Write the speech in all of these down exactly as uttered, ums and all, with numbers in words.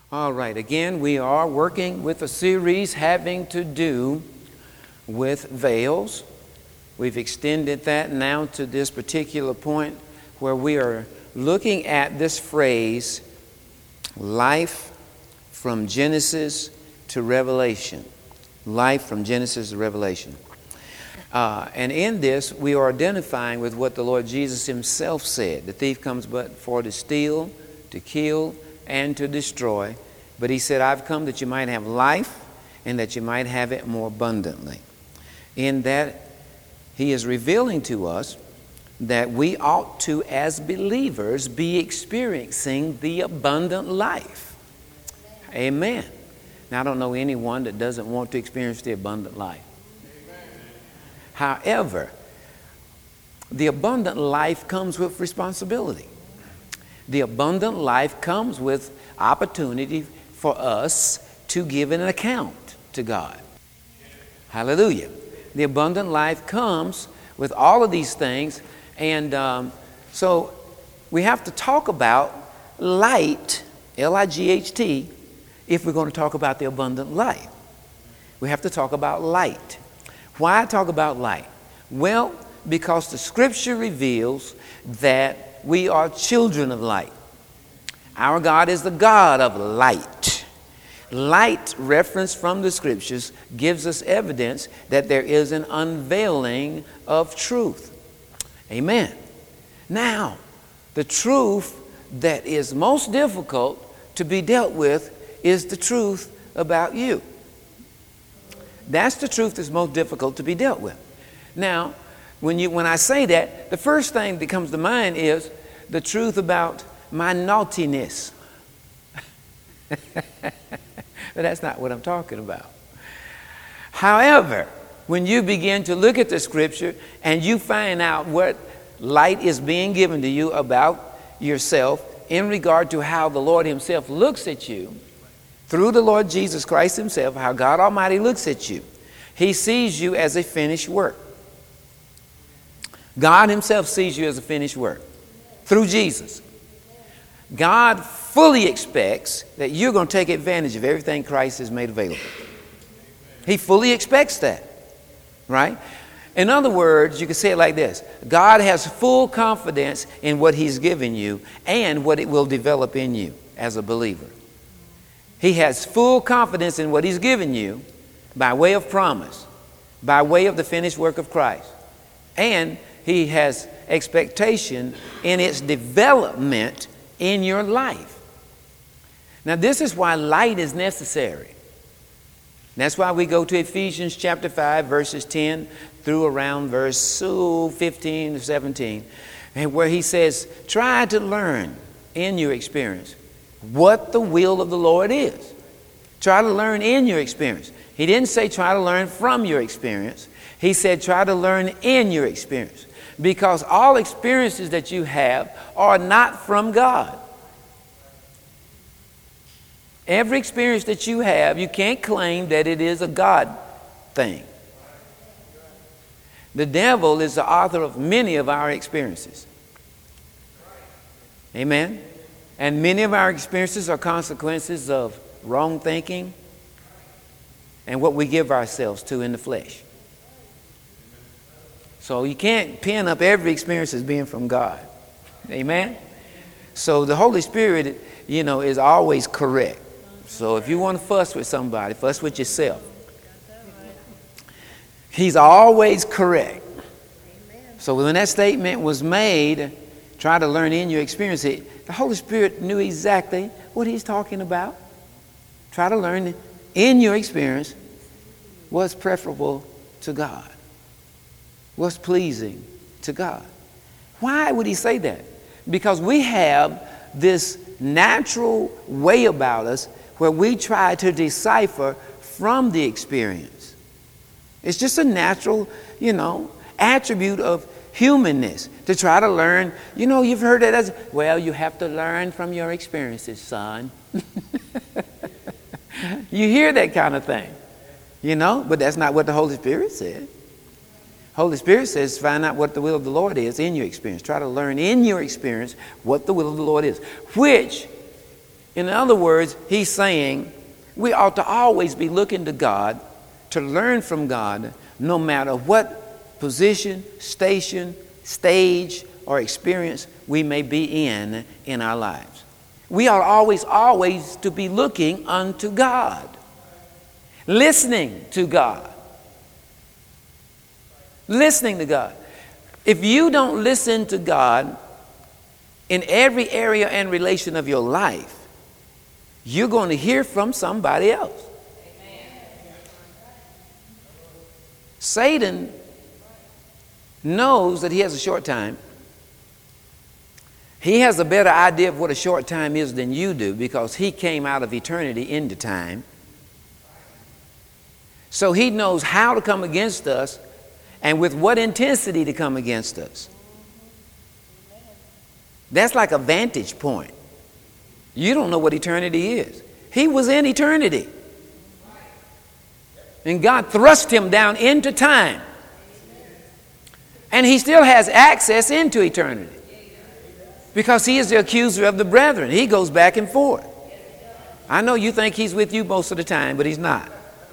All right, again, we are working with a series having to do with veils. We've extended that now to this particular point where we are looking at this phrase, life from Genesis to Revelation. Life from Genesis to Revelation. Uh, and in this, we are identifying with what the Lord Jesus himself said. The thief comes but for to steal, to kill, and to destroy. But he said, I've come that you might have life and that you might have it more abundantly. In that, he is revealing to us that we ought to, as believers, be experiencing the abundant life. Amen. Now, I don't know anyone that doesn't want to experience the abundant life. However, the abundant life comes with responsibility. The abundant life comes with opportunity for us to give an account to God. Hallelujah. The abundant life comes with all of these things. And um, so we have to talk about light, L I G H T, if we're going to talk about the abundant life. We have to talk about light. Why talk about light? Well, because the scripture reveals that we are children of light. Our God is the God of light. Light, referenced from the scriptures, gives us evidence that there is an unveiling of truth. Amen. Now, the truth that is most difficult to be dealt with is the truth about you. That's the truth that's most difficult to be dealt with. Now, when you when I say that, the first thing that comes to mind is the truth about my naughtiness. But that's not what I'm talking about. However, when you begin to look at the scripture and you find out what light is being given to you about yourself in regard to how the Lord himself looks at you, through the Lord Jesus Christ himself, how God Almighty looks at you. He sees you as a finished work. God himself sees you as a finished work through Jesus. God fully expects that you're going to take advantage of everything Christ has made available. He fully expects that, right? In other words, you can say it like this. God has full confidence in what he's given you and what it will develop in you as a believer. He has full confidence in what he's given you by way of promise, by way of the finished work of Christ. And he has expectation in its development in your life. Now, this is why light is necessary. That's why we go to Ephesians chapter five, verses ten through around verse fifteen to seventeen, and where he says, try to learn in your experience what the will of the Lord is. Try to learn in your experience. He didn't say try to learn from your experience. He said try to learn in your experience. Because all experiences that you have are not from God. Every experience that you have, you can't claim that it is a God thing. The devil is the author of many of our experiences. Amen? And many of our experiences are consequences of wrong thinking and what we give ourselves to in the flesh. So you can't pin up every experience as being from God. Amen? So the Holy Spirit, you know, is always correct. So if you want to fuss with somebody, fuss with yourself. He's always correct. So when that statement was made, try to learn in your experience, it, the Holy Spirit knew exactly what he's talking about. Try to learn in your experience what's preferable to God, what's pleasing to God. Why would he say that? Because we have this natural way about us where we try to decipher from the experience. It's just a natural, you know, attribute of humanness to try to learn. You know, you've heard it as, well, you have to learn from your experiences, son. You hear that kind of thing, you know, but that's not what the Holy Spirit said. Holy Spirit says find out what the will of the Lord is in your experience. Try to learn in your experience what the will of the Lord is, which In other words, he's saying we ought to always be looking to God to learn from God, no matter what position, station, stage, or experience we may be in in our lives. We ought always, always to be looking unto God, listening to God, listening to God. If you don't listen to God in every area and relation of your life, you're going to hear from somebody else. Satan knows that he has a short time. He has a better idea of what a short time is than you do, because he came out of eternity into time. So he knows how to come against us and with what intensity to come against us. That's like a vantage point. You don't know what eternity is. He was in eternity. And God thrust him down into time. And he still has access into eternity, because he is the accuser of the brethren. He goes back and forth. I know you think he's with you most of the time, but he's not.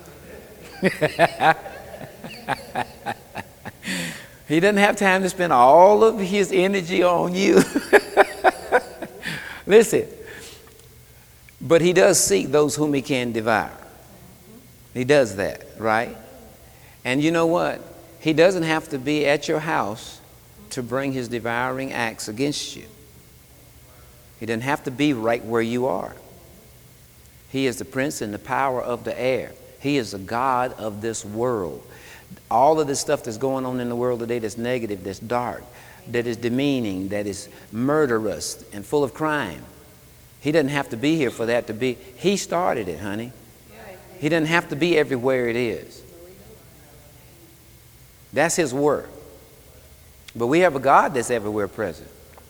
He doesn't have time to spend all of his energy on you. Listen, but he does seek those whom he can devour. He does that, right? And you know what? He doesn't have to be at your house to bring his devouring acts against you. He doesn't have to be right where you are. He is the prince and the power of the air. He is the God of this world. All of this stuff that's going on in the world today that's negative, that's dark, that is demeaning, that is murderous and full of crime. He doesn't have to be here for that to be. He started it, honey. He doesn't have to be everywhere it is. That's his work. But we have a God that's everywhere present.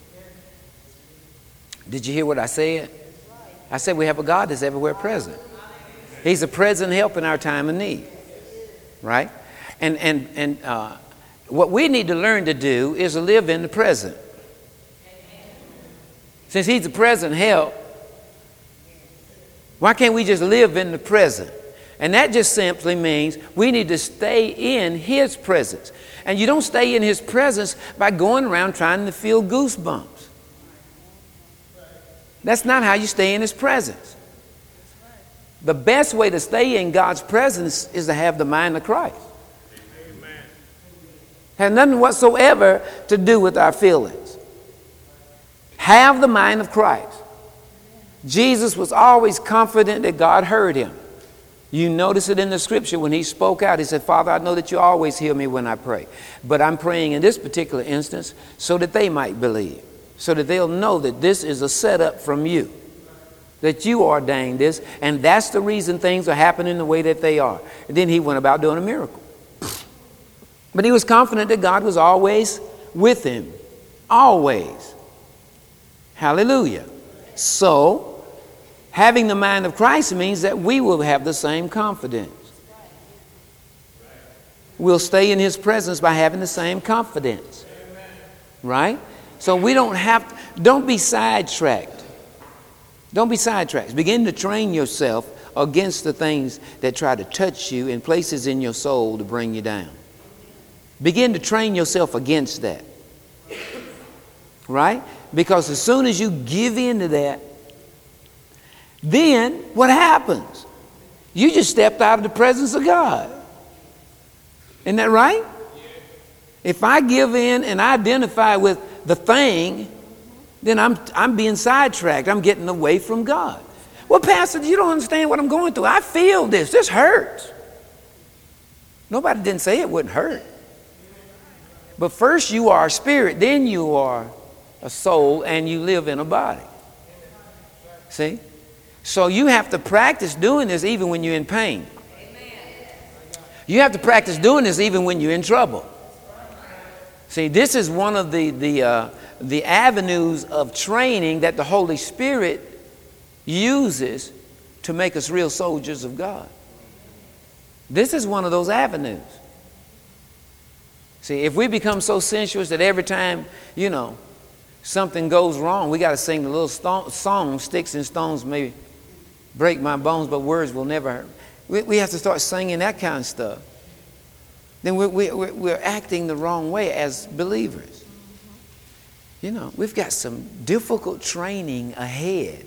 Did you hear what I said? I said we have a God that's everywhere present. He's a present help in our time of need. Right? And, and, and uh, what we need to learn to do is to live in the present. Since he's a present help, why can't we just live in the present? And that just simply means we need to stay in his presence. And you don't stay in his presence by going around trying to feel goosebumps. That's not how you stay in his presence. The best way to stay in God's presence is to have the mind of Christ. Amen. Has nothing whatsoever to do with our feelings. Have the mind of Christ. Jesus was always confident that God heard him. You notice it in the scripture when he spoke out. He said, Father, I know that you always hear me when I pray. But I'm praying in this particular instance so that they might believe. So that they'll know that this is a setup from you. That you ordained this. And that's the reason things are happening the way that they are. And then he went about doing a miracle. But he was confident that God was always with him. Always. Hallelujah. So, having the mind of Christ means that we will have the same confidence. We'll stay in his presence by having the same confidence. Right? So we don't have to, don't be sidetracked. Don't be sidetracked. Begin to train yourself against the things that try to touch you in places in your soul to bring you down. Begin to train yourself against that. Right? Because as soon as you give in to that, then what happens? You just stepped out of the presence of God. Isn't that right? If I give in and identify with the thing, then I'm, I'm being sidetracked. I'm getting away from God. Well, Pastor, you don't understand what I'm going through. I feel this. This hurts. Nobody didn't say it wouldn't hurt. But first you are a spirit, then you are a soul, and you live in a body. See? So you have to practice doing this even when you're in pain. You have to practice doing this even when you're in trouble. See, this is one of the, the, uh, the avenues of training that the Holy Spirit uses to make us real soldiers of God. This is one of those avenues. See, if we become so sensuous that every time, you know, something goes wrong, we got to sing the little stone, song, sticks and stones may break my bones, but words will never hurt. We, we have to start singing that kind of stuff. Then we're, we're, we're acting the wrong way as believers. You know, we've got some difficult training ahead.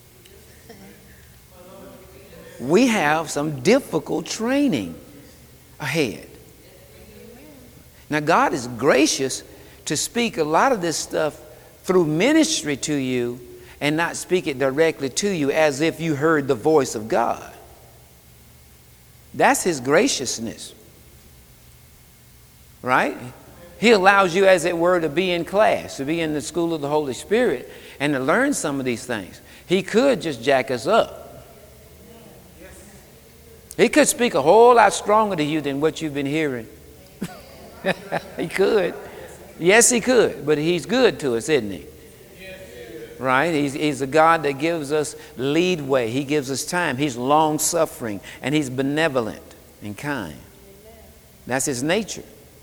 We have some difficult training ahead. Now, God is gracious to speak a lot of this stuff through ministry to you and not speak it directly to you as if you heard the voice of God. That's His graciousness. Right? He allows you, as it were, to be in class, to be in the school of the Holy Spirit and to learn some of these things. He could just jack us up. He could speak a whole lot stronger to you than what you've been hearing. He could. Yes, He could. But He's good to us, isn't He? Right? He's, he's a God that gives us leadway. He gives us time. He's long-suffering. And He's benevolent and kind. That's His nature.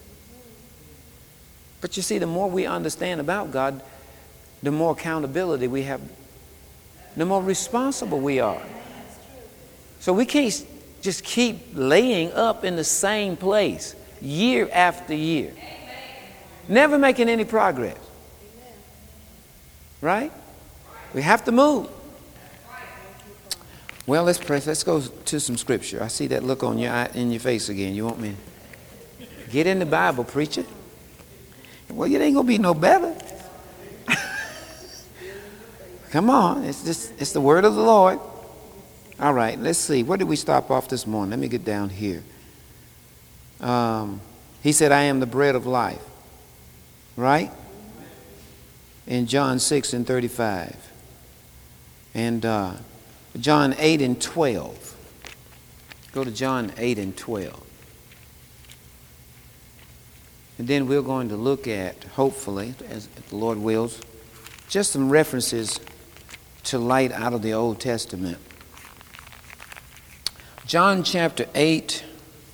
But you see, the more we understand about God, the more accountability we have, the more responsible we are. So we can't just keep laying up in the same place year after year, never making any progress. Right? We have to move. Well, let's pray. Let's go to some scripture. I see that look on your eye, in your face again. You want me to get in the Bible, preacher? Well, it ain't gonna be no better. Come on, it's just it's the word of the Lord. All right, let's see. Where did we stop off this morning? Let me get down here. Um, he said, I am the bread of life. Right? In John six and thirty-five. And uh, John eight and twelve. Go to John eight and twelve. And then we're going to look at, hopefully, as if the Lord wills, just some references to light out of the Old Testament. John chapter eight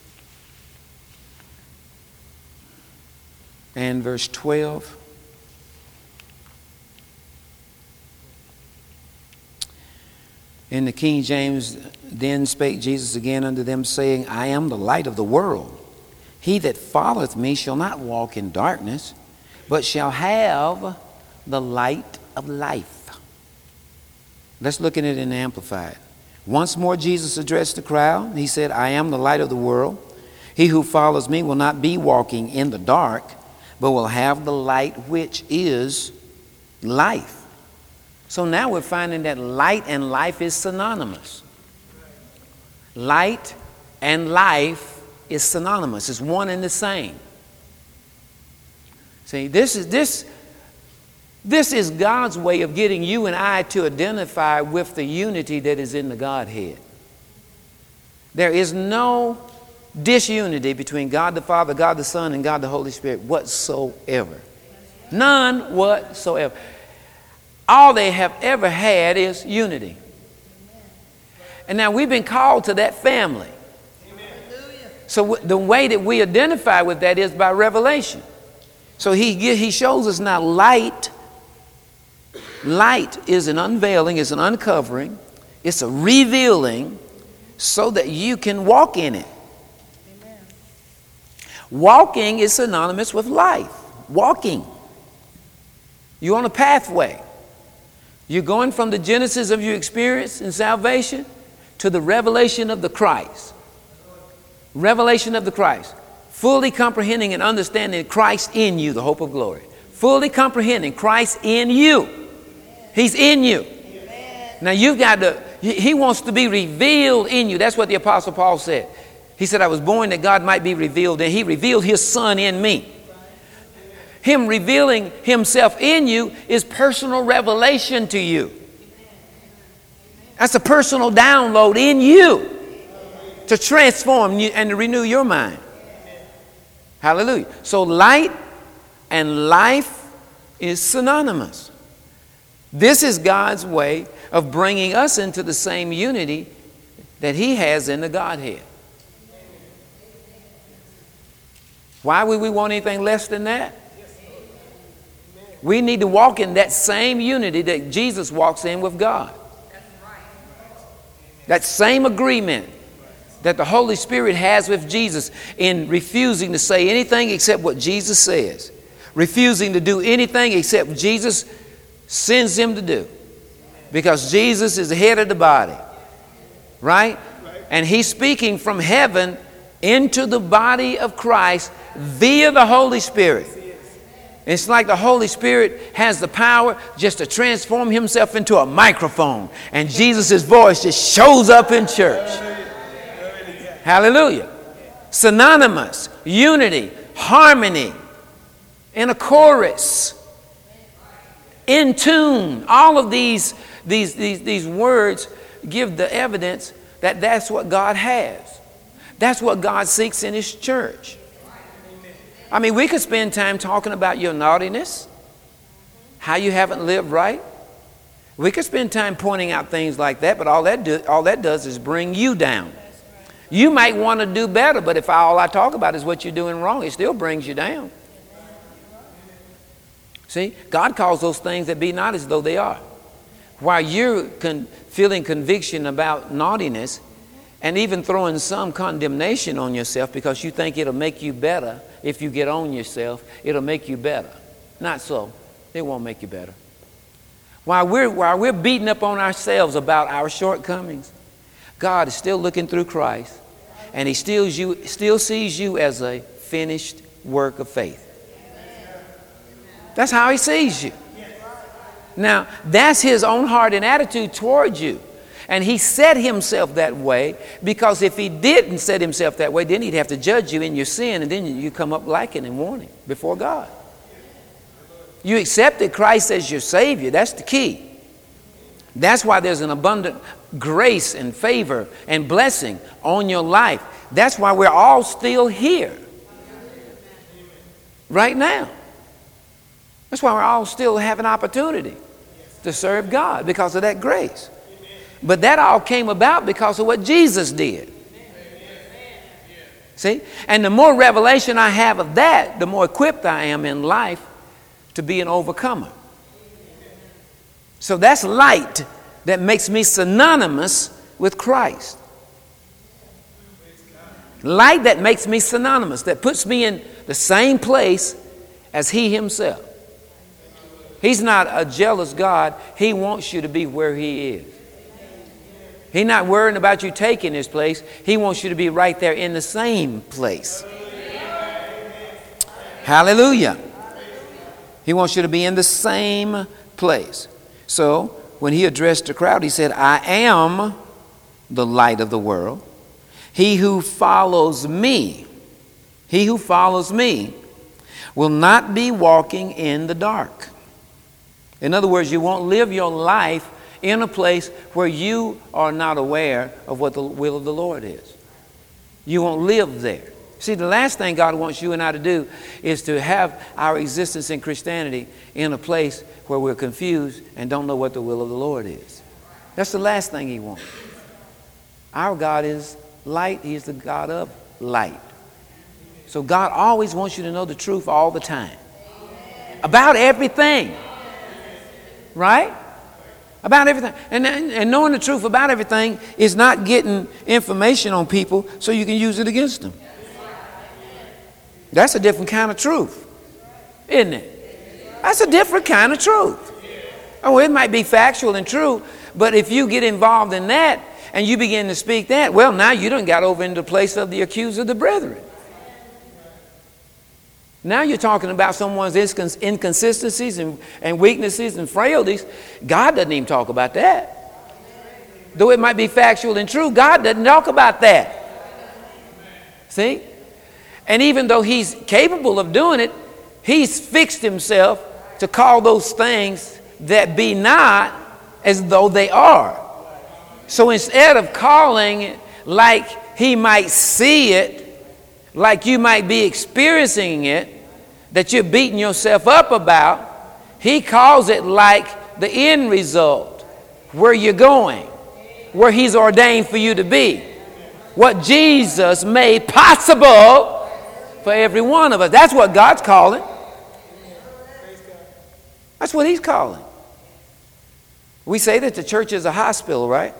and verse twelve. In the King James, then spake Jesus again unto them, saying, I am the light of the world. He that followeth me shall not walk in darkness, but shall have the light of life. Let's look at it in the Amplified. Once more Jesus addressed the crowd. He said, I am the light of the world. He who follows me will not be walking in the dark, but will have the light which is life. So now we're finding that light and life is synonymous. Light and life is synonymous. It's one and the same. See, this is this this is God's way of getting you and I to identify with the unity that is in the Godhead. There is no disunity between God the Father, God the Son, and God the Holy Spirit whatsoever. None whatsoever. All they have ever had is unity. And now we've been called to that family. So the way that we identify with that is by revelation. So he, he shows us now light. Light is an unveiling, is an uncovering. It's a revealing so that you can walk in it. Amen. Walking is synonymous with life. Walking. You're on a pathway. You're going from the genesis of your experience in salvation to the revelation of the Christ. Revelation of the Christ. Fully comprehending and understanding Christ in you, the hope of glory. Fully comprehending Christ in you. He's in you. Now you've got to, he wants to be revealed in you. That's what the Apostle Paul said. He said, I was born that God might be revealed. And He revealed His Son in me. Him revealing Himself in you is personal revelation to you. That's a personal download in you to transform you and to renew your mind. Hallelujah. So light and life is synonymous. This is God's way of bringing us into the same unity that He has in the Godhead. Why would we want anything less than that? We need to walk in that same unity that Jesus walks in with God. That same agreement that the Holy Spirit has with Jesus in refusing to say anything except what Jesus says. Refusing to do anything except Jesus sends him to do. Because Jesus is the head of the body. Right? And he's speaking from heaven into the body of Christ via the Holy Spirit. It's like the Holy Spirit has the power just to transform himself into a microphone. And Jesus' voice just shows up in church. Hallelujah. Synonymous, unity, harmony, in a chorus, in tune. All of these, these, these, these words give the evidence that that's what God has. That's what God seeks in his church. I mean, we could spend time talking about your naughtiness, how you haven't lived right. We could spend time pointing out things like that, but all that, do, all that does is bring you down. You might want to do better, but if all I talk about is what you're doing wrong, it still brings you down. See, God calls those things that be not as though they are. While you're con- feeling conviction about naughtiness and even throwing some condemnation on yourself because you think it'll make you better if you get on yourself, it'll make you better. Not so. It won't make you better. While we're, while we're beating up on ourselves about our shortcomings, God is still looking through Christ, and he still, you, still sees you as a finished work of faith. That's how he sees you. Now, that's his own heart and attitude towards you. And he set himself that way because if he didn't set himself that way, then he'd have to judge you in your sin, and then you come up lacking and wanting before God. You accepted Christ as your Savior. That's the key. That's why there's an abundant grace and favor and blessing on your life. That's why we're all still here right now. That's why we're all still have an opportunity to serve God because of that grace. But that all came about because of what Jesus did. See? And the more revelation I have of that, the more equipped I am in life to be an overcomer. So that's light that makes me synonymous with Christ. Light that makes me synonymous, that puts me in the same place as he himself. He's not a jealous God. He wants you to be where he is. He's not worrying about you taking his place. He wants you to be right there in the same place. Hallelujah. He wants you to be in the same place. So when he addressed the crowd, he said, I am the light of the world. He who follows me, he who follows me will not be walking in the dark. In other words, you won't live your life in a place where you are not aware of what the will of the Lord is. You won't live there. See, the last thing God wants you and I to do is to have our existence in Christianity in a place where we're confused and don't know what the will of the Lord is. That's the last thing he wants. Our God is light. He is the God of light. So God always wants you to know the truth all the time. About everything. Right? About everything. And, and knowing the truth about everything is not getting information on people so you can use it against them. That's a different kind of truth, isn't it? That's a different kind of truth. Oh, it might be factual and true, but if you get involved in that and you begin to speak that, well, now you done got over into the place of the accuser of the brethren. Now you're talking about someone's inconsistencies and, and weaknesses and frailties. God doesn't even talk about that. Though it might be factual and true, God doesn't talk about that. See? And even though he's capable of doing it, he's fixed himself to call those things that be not as though they are. So instead of calling it like he might see it, like you might be experiencing it, that you're beating yourself up about, he calls it like the end result, where you're going, where he's ordained for you to be, what Jesus made possible for every one of us. That's what God's calling. That's what he's calling. We say that the church is a hospital, right?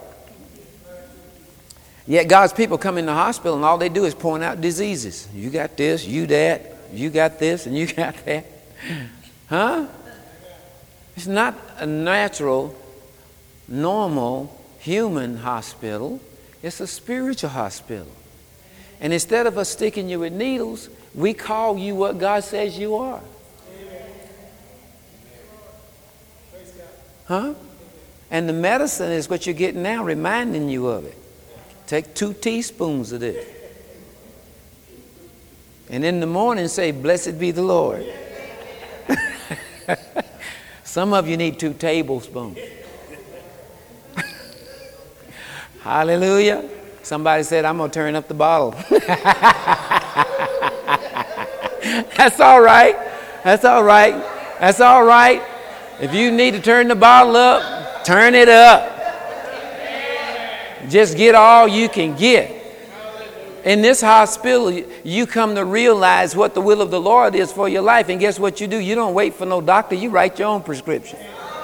Yet God's people come in the hospital and all they do is point out diseases. You got this, you that, you got this, and you got that. Huh? It's not a natural, normal, human hospital. It's a spiritual hospital. And instead of us sticking you with needles, we call you what God says you are. Huh? And the medicine is what you're getting now, reminding you of it. Take two teaspoons of this. And in the morning say, blessed be the Lord. Some of you need two tablespoons. Hallelujah. Somebody said, I'm going to turn up the bottle. That's all right. That's all right. That's all right. If you need to turn the bottle up, turn it up. Just get all you can get. In this hospital, you come to realize what the will of the Lord is for your life. And guess what you do? You don't wait for no doctor. You write your own prescription.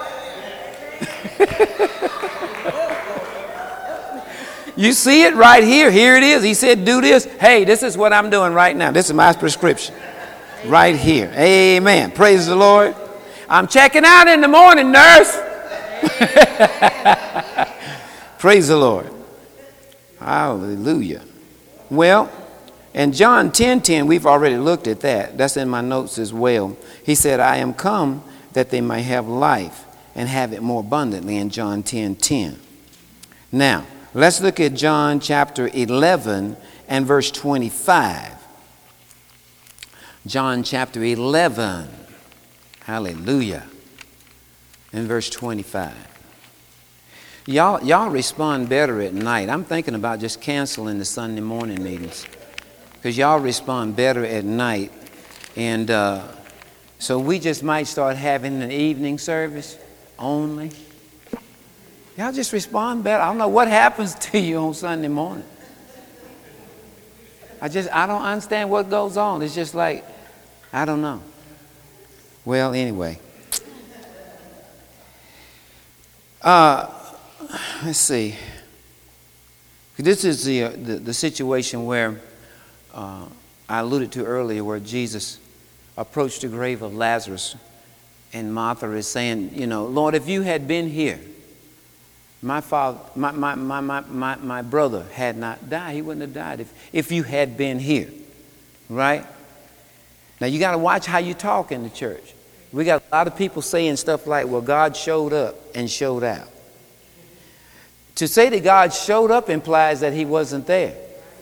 You see it right here. Here it is. He said, do this. Hey, this is what I'm doing right now. This is my prescription. Right here. Amen. Praise the Lord. I'm checking out in the morning, nurse. Praise the Lord. Hallelujah. Well, in John ten ten, we've already looked at that. That's in my notes as well. He said, I am come that they may have life and have it more abundantly in John ten ten. Now, let's look at John chapter eleven and verse twenty-five. John chapter eleven. Hallelujah. In verse twenty-five. Y'all, y'all respond better at night. I'm thinking about just canceling the Sunday morning meetings because y'all respond better at night. And uh, so we just might start having an evening service only. Y'all just respond better. I don't know what happens to you on Sunday morning. I just, I don't understand what goes on. It's just like, I don't know. Well, anyway. Uh, let's see. This is the, uh, the, the situation where uh, I alluded to earlier, where Jesus approached the grave of Lazarus, and Martha is saying, you know, Lord, if you had been here, my father, my, my, my, my, my, my brother had not died. He wouldn't have died if, if you had been here. Right? Now, you got to watch how you talk in the church. We got a lot of people saying stuff like, well, God showed up and showed out. To say that God showed up implies that he wasn't there.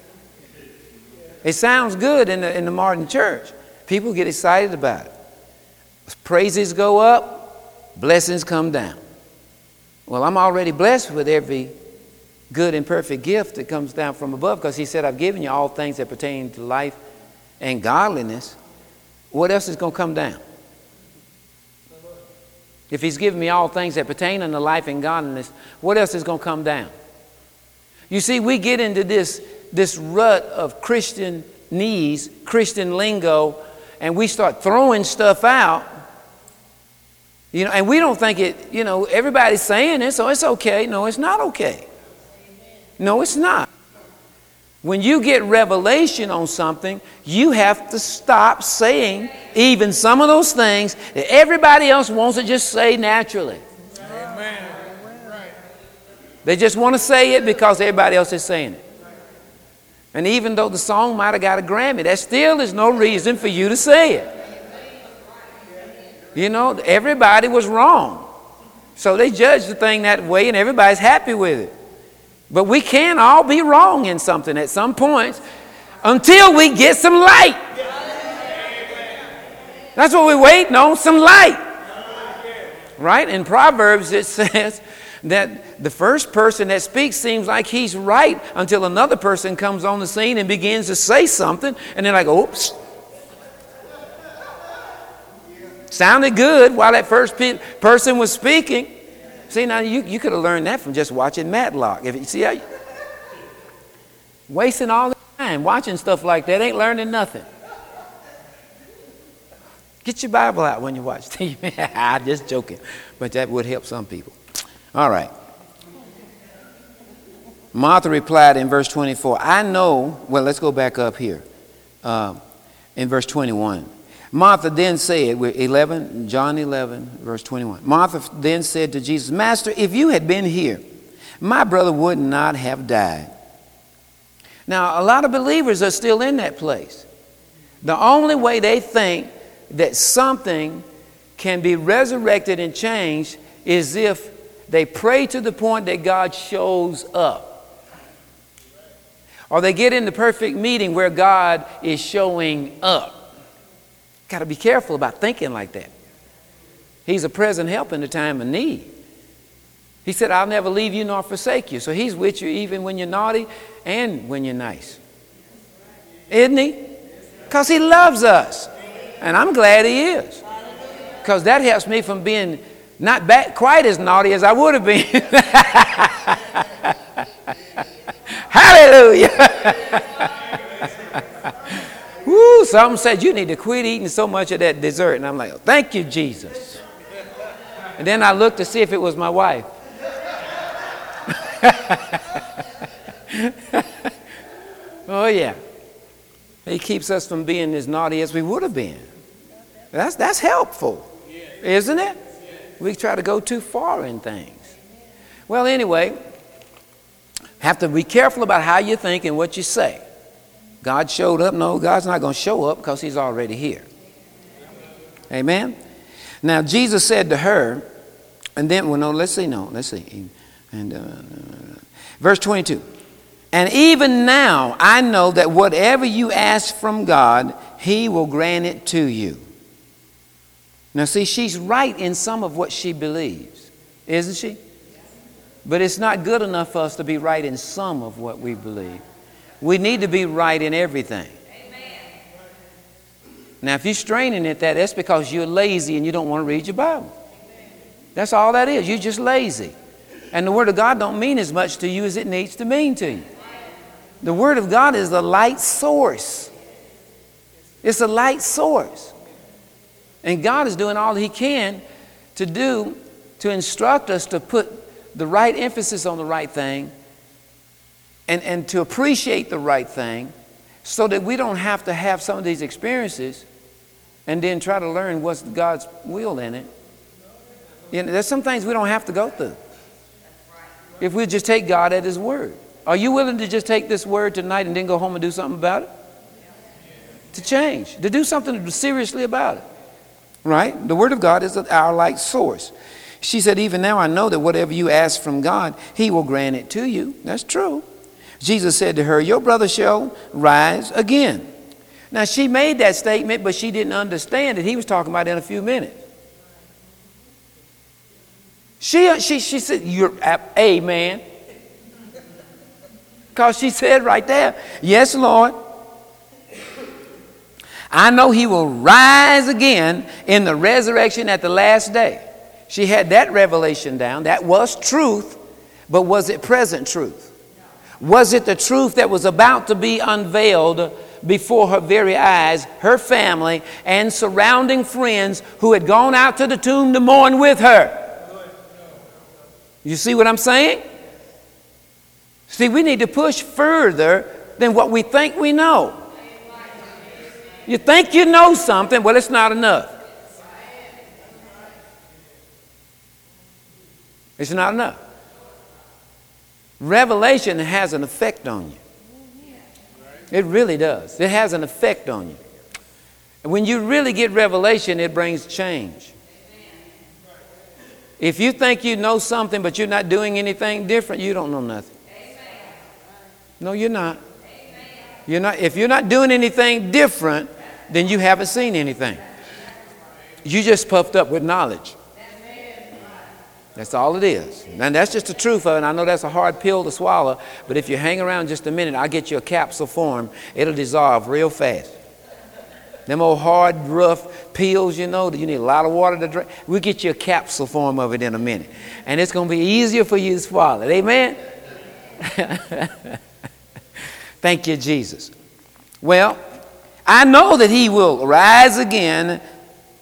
It sounds good in the, in the modern church. People get excited about it. Praises go up, blessings come down. Well, I'm already blessed with every good and perfect gift that comes down from above, because he said, I've given you all things that pertain to life and godliness. What else is going to come down? If he's given me all things that pertain unto life and godliness, what else is going to come down? You see, we get into this, this rut of Christianese, Christian lingo, and we start throwing stuff out. You know, and we don't think it, you know, everybody's saying it, so it's okay. No, it's not okay. No, it's not. When you get revelation on something, you have to stop saying even some of those things that everybody else wants to just say naturally. Amen. They just want to say it because everybody else is saying it. And even though the song might have got a Grammy, that still is no reason for you to say it. You know, everybody was wrong. So they judge the thing that way and everybody's happy with it. But we can all be wrong in something at some point until we get some light. That's what we're waiting on, some light. Right? In Proverbs it says that the first person that speaks seems like he's right until another person comes on the scene and begins to say something. And then I go, oops. Sounded good while that first pe- person was speaking. See, now you, you could have learned that from just watching Matlock. If you see how you, wasting all the time watching stuff like that, ain't learning nothing. Get your Bible out when you watch T V. I'm just joking, but that would help some people. All right. Martha replied in verse twenty-four, I know, well, let's go back up here uh, in verse twenty-one. Martha then said, we're eleven, John eleven, verse twenty-one. Martha then said to Jesus, Master, if you had been here, my brother would not have died. Now, a lot of believers are still in that place. The only way they think that something can be resurrected and changed is if they pray to the point that God shows up. Or they get in the perfect meeting where God is showing up. Got to be careful about thinking like that. He's a present help in the time of need. He said, I'll never leave you nor forsake you. So he's with you even when you're naughty and when you're nice. Isn't he? Because he loves us. And I'm glad he is. Because that helps me from being not back quite as naughty as I would have been. Hallelujah. Woo, some said you need to quit eating so much of that dessert. And I'm like, thank you, Jesus. And then I looked to see if it was my wife. Oh, yeah. He keeps us from being as naughty as we would have been. That's, that's helpful, isn't it? We try to go too far in things. Well, anyway, have to be careful about how you think and what you say. God showed up. No, God's not going to show up because he's already here. Amen? Now, Jesus said to her, and then, well, no, let's see, no, let's see. And uh, verse twenty-two. And even now I know that whatever you ask from God, he will grant it to you. Now, see, she's right in some of what she believes, isn't she? But it's not good enough for us to be right in some of what we believe. We need to be right in everything. Amen. Now, if you're straining at that, that's because you're lazy and you don't want to read your Bible. That's all that is. You're just lazy. And the Word of God don't mean as much to you as it needs to mean to you. The Word of God is the light source. It's a light source. And God is doing all he can to do to instruct us to put the right emphasis on the right thing and, and to appreciate the right thing so that we don't have to have some of these experiences and then try to learn what's God's will in it. You know, there's some things we don't have to go through if we just take God at his word. Are you willing to just take this word tonight and then go home and do something about it? To change, to do something seriously about it. Right? The Word of God is our light source. She said, even now I know that whatever you ask from God, he will grant it to you. That's true. Jesus said to her, your brother shall rise again. Now, she made that statement, but she didn't understand that he was talking about in a few minutes. She, she, she said, you're amen. Because she said right there, yes, Lord. I know he will rise again in the resurrection at the last day. She had that revelation down. That was truth, but was it present truth? Was it the truth that was about to be unveiled before her very eyes, her family, and surrounding friends who had gone out to the tomb to mourn with her? You see what I'm saying? See, we need to push further than what we think we know. You think you know something, well, it's not enough. It's not enough. Revelation has an effect on you. It really does. It has an effect on you. And when you really get revelation, it brings change. If you think you know something, but you're not doing anything different, you don't know nothing. No, you're not. You're not. If you're not doing anything different, then you haven't seen anything. You just puffed up with knowledge. That's all it is. And that's just the truth of it. And I know that's a hard pill to swallow, but if you hang around just a minute, I'll get you a capsule form. It'll dissolve real fast. Them old hard, rough pills, you know, that you need a lot of water to drink. We'll get you a capsule form of it in a minute. And it's going to be easier for you to swallow. Amen? Thank you, Jesus. Well, I know that he will rise again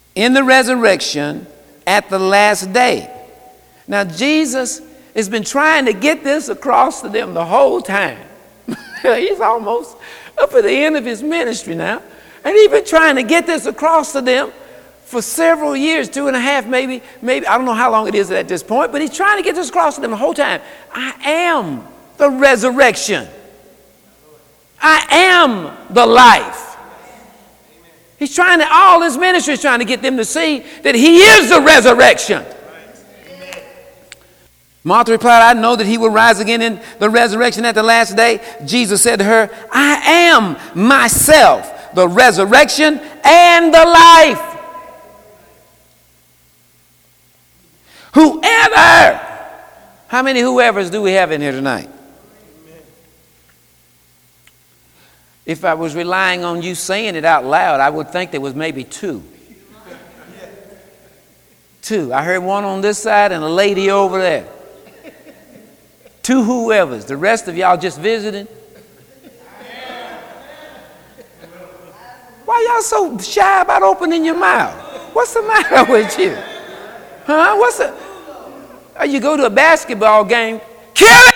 in the resurrection at the last day. Now, Jesus has been trying to get this across to them the whole time. He's almost up at the end of his ministry now. And he's been trying to get this across to them for several years, two and a half, maybe, maybe, I don't know how long it is at this point, but he's trying to get this across to them the whole time. I am the resurrection. I am the life. He's trying to, all his ministry is trying to get them to see that he is the resurrection. Martha replied, I know that he will rise again in the resurrection at the last day. Jesus said to her, I am myself the resurrection and the life. Whoever, how many whoever's do we have in here tonight? If I was relying on you saying it out loud, I would think there was maybe two. Two. I heard one on this side and a lady over there. Two whoever's. The rest of y'all just visiting. Why y'all so shy about opening your mouth? What's the matter with you? Huh? What's the... Oh, you go to a basketball game, kill it!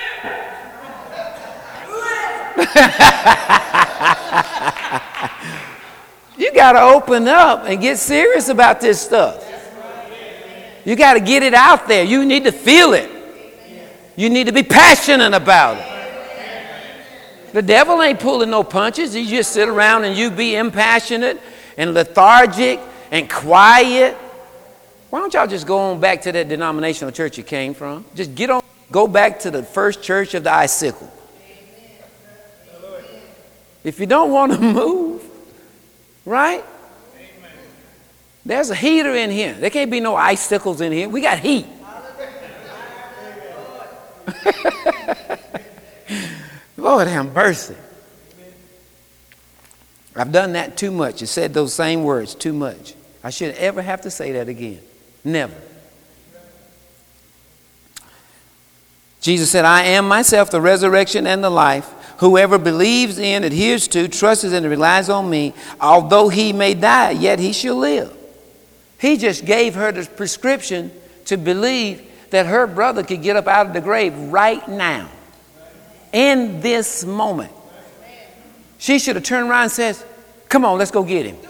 You got to open up and get serious about this stuff. You got to get it out there. You need to feel it. You need to be passionate about it. The devil ain't pulling no punches. You just sit around and you be impassionate and lethargic and quiet. Why don't y'all just go on back to that denominational church you came from? Just get on, go back to the first church of the icicle. If you don't want to move, right? There's a heater in here. There can't be no icicles in here. We got heat. Lord have mercy. I've done that too much. You said those same words too much. I shouldn't ever have to say that again. Never. Jesus said, I am myself the resurrection and the life. Whoever believes in, adheres to, trusts in, and relies on me, although he may die, yet he shall live. He just gave her the prescription to believe that her brother could get up out of the grave right now, in this moment. She should have turned around and said, come on, let's go get him.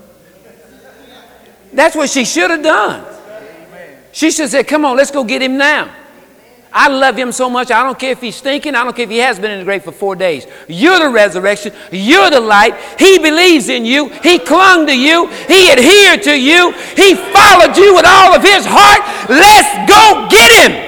That's what she should have done. She should have said, come on, let's go get him now. I love him so much, I don't care if he's stinking, I don't care if he has been in the grave for four days. You're the resurrection, you're the light. He believes in you, he clung to you, he adhered to you, he followed you with all of his heart. Let's go get him.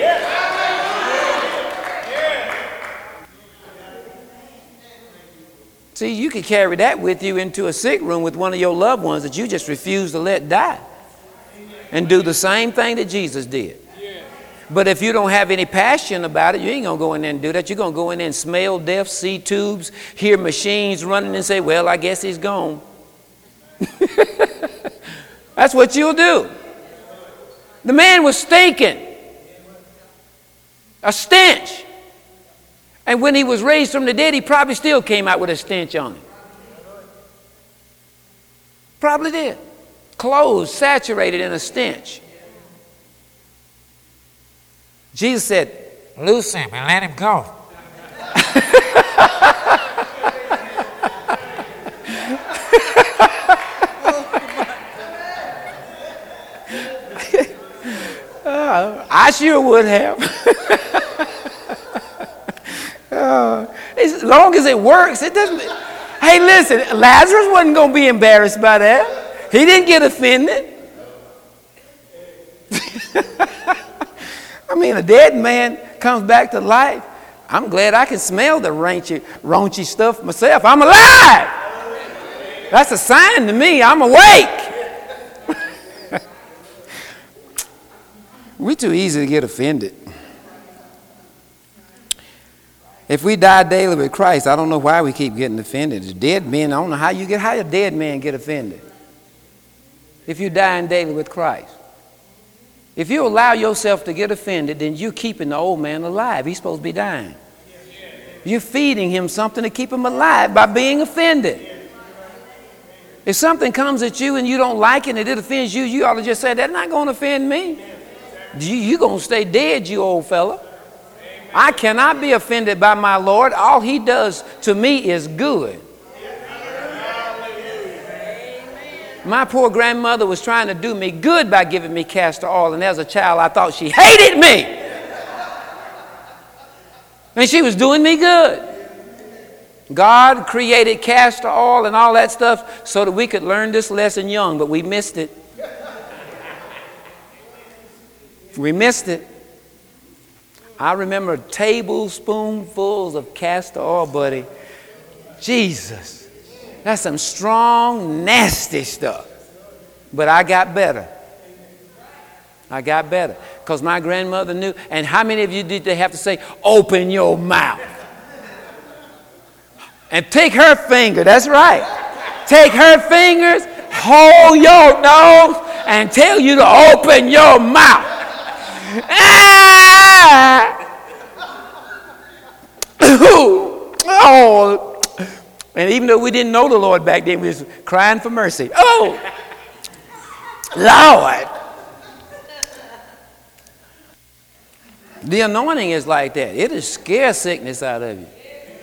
See, you could carry that with you into a sick room with one of your loved ones that you just refuse to let die. And do the same thing that Jesus did. But if you don't have any passion about it, you ain't going to go in there and do that. You're going to go in there and smell death, see tubes, hear machines running and say, well, I guess he's gone. That's what you'll do. The man was stinking. A stench. And when he was raised from the dead, he probably still came out with a stench on him. Probably did. Clothes saturated in a stench. Jesus said, loose him and let him go. uh, I sure would have. uh, as long as it works, it doesn't. Hey, listen, Lazarus wasn't going to be embarrassed by that. He didn't get offended. I mean, a dead man comes back to life. I'm glad I can smell the raunchy, raunchy stuff myself. I'm alive. That's a sign to me. I'm awake. We're too easy to get offended. If we die daily with Christ, I don't know why we keep getting offended. As dead men, I don't know how you get, how a dead man get offended. If you dying daily with Christ. If you allow yourself to get offended, then you're keeping the old man alive. He's supposed to be dying. You're feeding him something to keep him alive by being offended. If something comes at you and you don't like it and it offends you, you ought to just say, that's not going to offend me. You, you're going to stay dead, you old fella. I cannot be offended by my Lord. All he does to me is good. My poor grandmother was trying to do me good by giving me castor oil, and as a child I thought she hated me. And she was doing me good. God created castor oil and all that stuff so that we could learn this lesson young, but we missed it. We missed it. I remember tablespoonfuls of castor oil, buddy. Jesus. That's some strong, nasty stuff. But I got better. I got better. Because my grandmother knew. And how many of you did they have to say, open your mouth? And take her finger. That's right. Take her fingers, hold your nose, and tell you to open your mouth. Ah! Oh. And even though we didn't know the Lord back then, we was crying for mercy. Oh, Lord. The anointing is like that. It'll scare sickness out of you.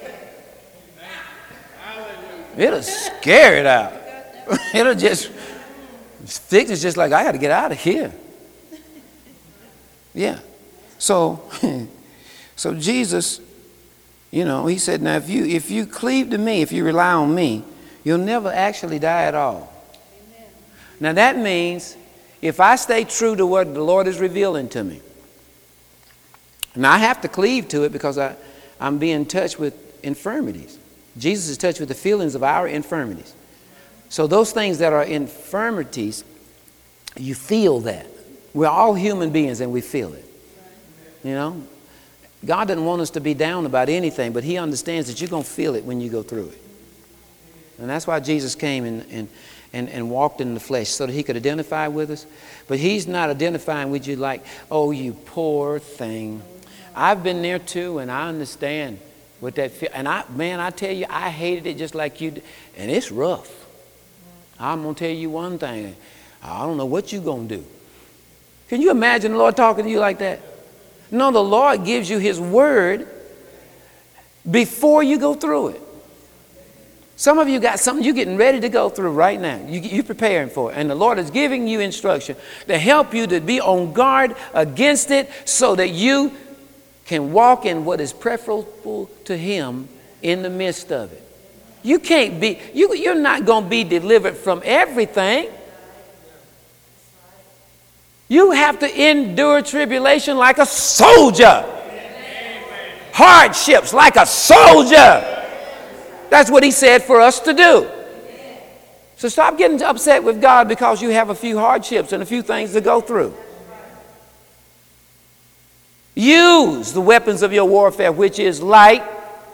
It'll scare it out. It'll just, sickness just like, I got to get out of here. Yeah. So, so Jesus, you know, he said, now if you if you cleave to me, if you rely on me, you'll never actually die at all. Amen. Now that means if I stay true to what the Lord is revealing to me, and I have to cleave to it because I, I'm being in touch with infirmities. Jesus is touched with the feelings of our infirmities. So those things that are infirmities, you feel that. We're all human beings and we feel it. You know? God doesn't want us to be down about anything, but he understands that you're going to feel it when you go through it. And that's why Jesus came and, and, and, and walked in the flesh, so that he could identify with us. But he's not identifying with you like, oh, you poor thing. I've been there too, and I understand what that feel. And I, man, I tell you, I hated it just like you did. And it's rough. I'm going to tell you one thing. I don't know what you're going to do. Can you imagine the Lord talking to you like that? No, the Lord gives you his word before you go through it. Some of you got something you're getting ready to go through right now. You, you're preparing for it. And the Lord is giving you instruction to help you to be on guard against it so that you can walk in what is preferable to him in the midst of it. You can't be, you, you're not going to be delivered from everything. You have to endure tribulation like a soldier. Hardships like a soldier. That's what he said for us to do. So stop getting upset with God because you have a few hardships and a few things to go through. Use the weapons of your warfare, which is light,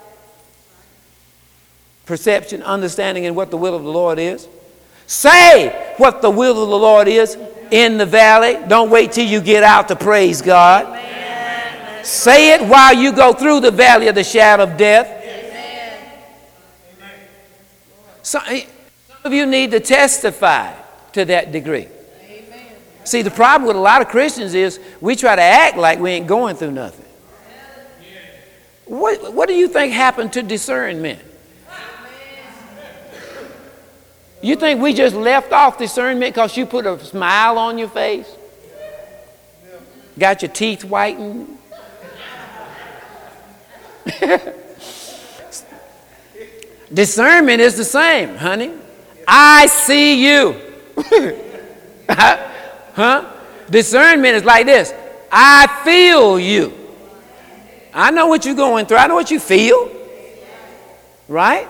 perception, understanding, and what the will of the Lord is. Say what the will of the Lord is in the valley. Don't wait till you get out to praise God. Amen. Say it while you go through the valley of the shadow of death. Amen. Some, some of you need to testify to that degree. Amen. See, the problem with a lot of Christians is we try to act like we ain't going through nothing. What, what do you think happened to discernment? You think we just left off discernment because you put a smile on your face? Got your teeth whitened? Discernment is the same, honey. I see you. Huh? Discernment is like this. I feel you. I know what you're going through. I know what you feel. Right?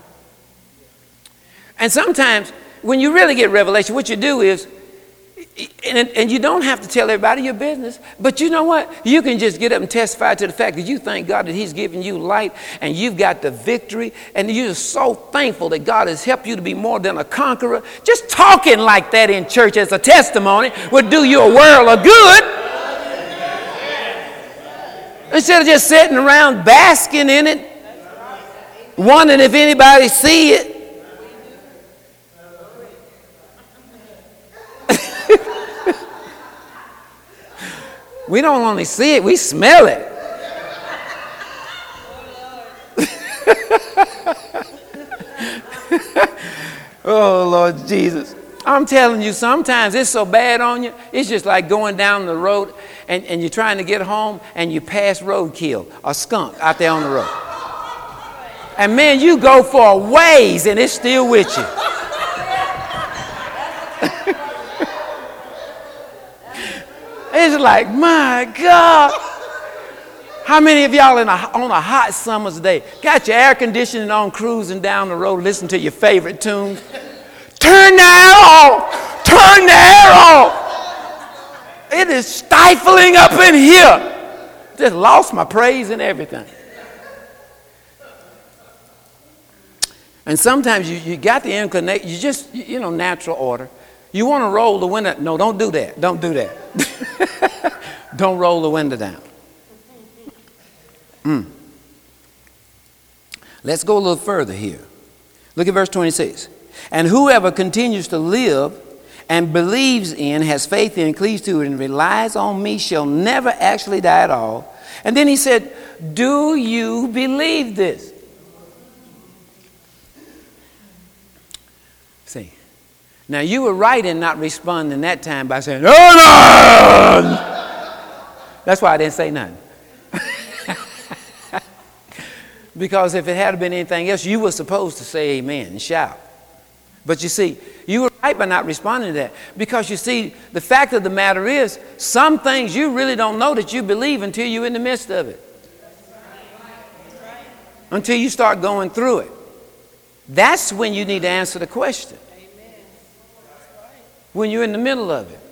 And sometimes when you really get revelation, what you do is, and, and you don't have to tell everybody your business, but you know what? You can just get up and testify to the fact that you thank God that he's given you light and you've got the victory, and you're so thankful that God has helped you to be more than a conqueror. Just talking like that in church as a testimony would do you a world of good. Instead of just sitting around basking in it, wondering if anybody see it. We don't only see it, we smell it. Oh, Lord Jesus. I'm telling you, sometimes it's so bad on you, it's just like going down the road and, and you're trying to get home and you pass roadkill, a skunk out there on the road. And man, you go for a ways and it's still with you. It's like, my God. How many of y'all in a, on a hot summer's day got your air conditioning on, cruising down the road, listening to your favorite tunes? Turn the air off. Turn the air off. It is stifling up in here. Just lost my praise and everything. And sometimes you, you got the inclination, you just, you know, natural order. You want to roll the window. No, don't do that. Don't do that. Don't roll the window down. Mm. Let's go a little further here. Look at verse twenty-six. And whoever continues to live and believes in, has faith in, cleaves to it, and relies on me shall never actually die at all. And then he said, do you believe this? See, now you were right in not responding that time by saying, oh, no! That's why I didn't say nothing. Because if it had been anything else, you were supposed to say amen and shout. But you see, you were right by not responding to that. Because you see, the fact of the matter is, some things you really don't know that you believe until you're in the midst of it. Until you start going through it. That's when you need to answer the question. When you're in the middle of it.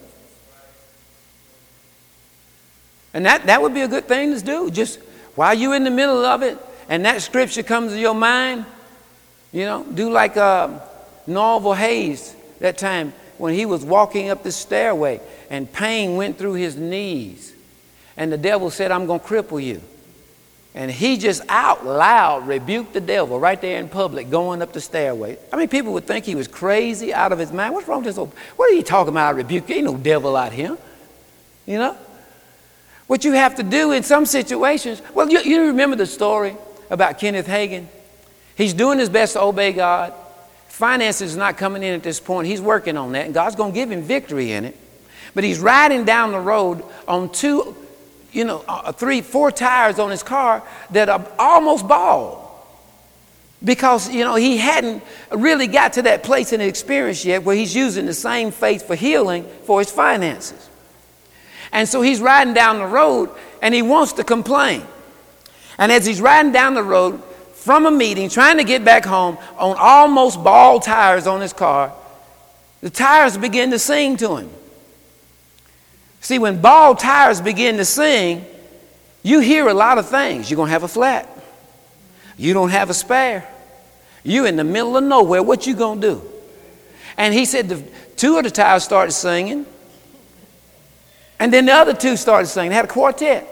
And that, that would be a good thing to do. Just while you're in the middle of it, and that scripture comes to your mind, you know, do like uh, Norval Hayes that time when he was walking up the stairway and pain went through his knees. And the devil said, I'm going to cripple you. And he just out loud rebuked the devil right there in public going up the stairway. I mean, people would think he was crazy, out of his mind. What's wrong with this old, what are you talking about, I rebuke? There ain't no devil out here. You know? What you have to do in some situations, well, you, you remember the story about Kenneth Hagin? He's doing his best to obey God. Finances is not coming in at this point. He's working on that, and God's going to give him victory in it. But he's riding down the road on two, you know, uh, three, four tires on his car that are almost bald. Because, you know, he hadn't really got to that place in the experience yet where he's using the same faith for healing for his finances. And so he's riding down the road and he wants to complain. And as he's riding down the road from a meeting, trying to get back home on almost bald tires on his car, the tires begin to sing to him. See, when bald tires begin to sing, you hear a lot of things. You're going to have a flat. You don't have a spare. You're in the middle of nowhere. What you going to do? And he said the two of the tires started singing. And then the other two started singing. They had a quartet.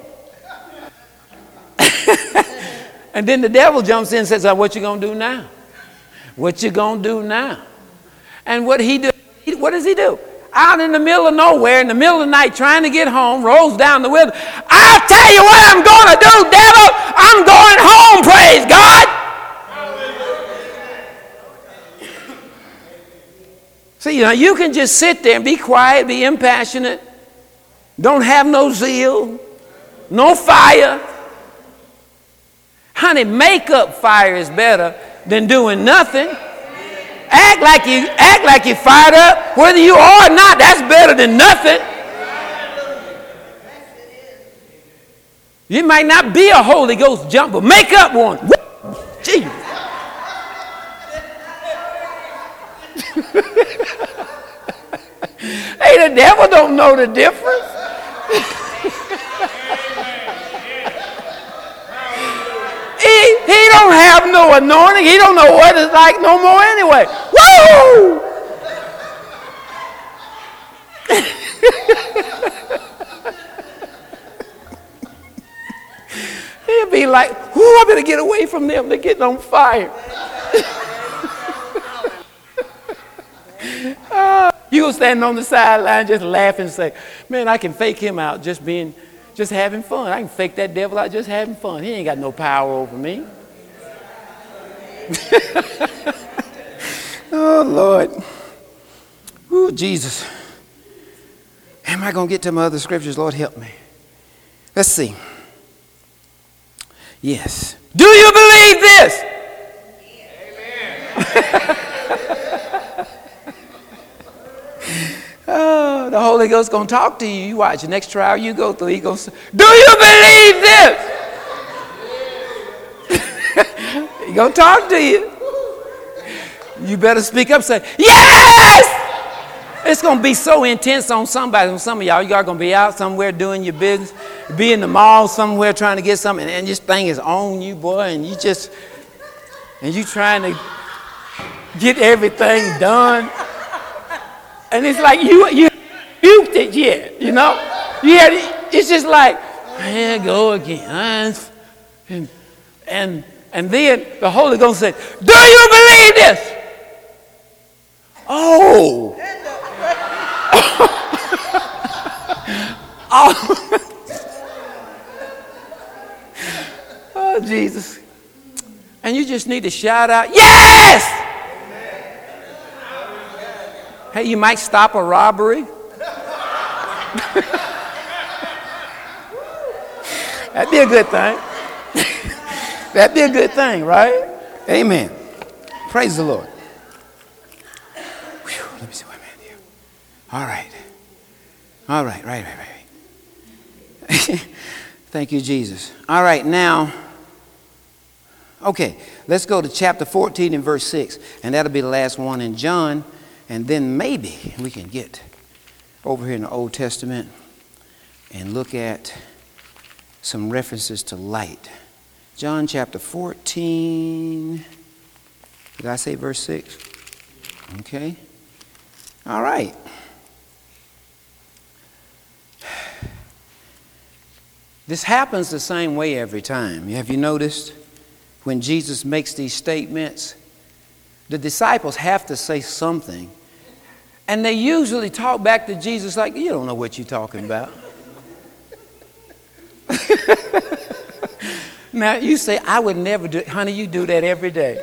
And then the devil jumps in and says, oh, what you going to do now? What you going to do now? And what he do? What does he do? Out in the middle of nowhere, in the middle of the night, trying to get home, rolls down the window. I'll tell you what I'm going to do, devil. I'm going home, praise God. See, you know, you can just sit there and be quiet, be impassionate, don't have no zeal, no fire. Honey, makeup fire is better than doing nothing. Act like you act like you're fired up. Whether you are or not, that's better than nothing. You might not be a Holy Ghost jumper. Make up one. Gee. Hey, the devil don't know the difference. He, he don't have no anointing. He don't know what it's like no more anyway. Woo! He'll be like, whoo, I better get away from them. They're getting on fire. uh, you You were standing on the sideline just laughing and say, man, I can fake him out just being, just having fun. I can fake that devil out just having fun. He ain't got no power over me. Oh, Lord. Ooh, Jesus. Am I going to get to my other scriptures? Lord, help me. Let's see. Yes. Do you believe this? Amen. Oh, the Holy Ghost going to talk to you. You watch the next trial you go through. He going to say, do you believe this? He going to talk to you. You better speak up and say, yes! It's going to be so intense on somebody. On some of y'all, you are going to be out somewhere doing your business, be in the mall somewhere trying to get something, and this thing is on you, boy, and you just, and you trying to get everything done. And it's like you you buked it yet, you know? Yeah, it's just like, here go again. And, and, and then the Holy Ghost said, do you believe this? Oh. Oh. Oh, Jesus. And you just need to shout out, yes! Hey, you might stop a robbery. That'd be a good thing. That'd be a good thing, right? Amen. Praise the Lord. Whew, let me see what I'm at here. All right. All right, right, right, right. Thank you, Jesus. All right, now, okay, let's go to chapter fourteen and verse six, and that'll be the last one in John. And then maybe we can get over here in the Old Testament and look at some references to light. John chapter fourteen. Did I say verse six? Okay. All right. This happens the same way every time. Have you noticed? When Jesus makes these statements, the disciples have to say something. And they usually talk back to Jesus like, you don't know what you're talking about. Now, you say, I would never do it. Honey, you do that every day.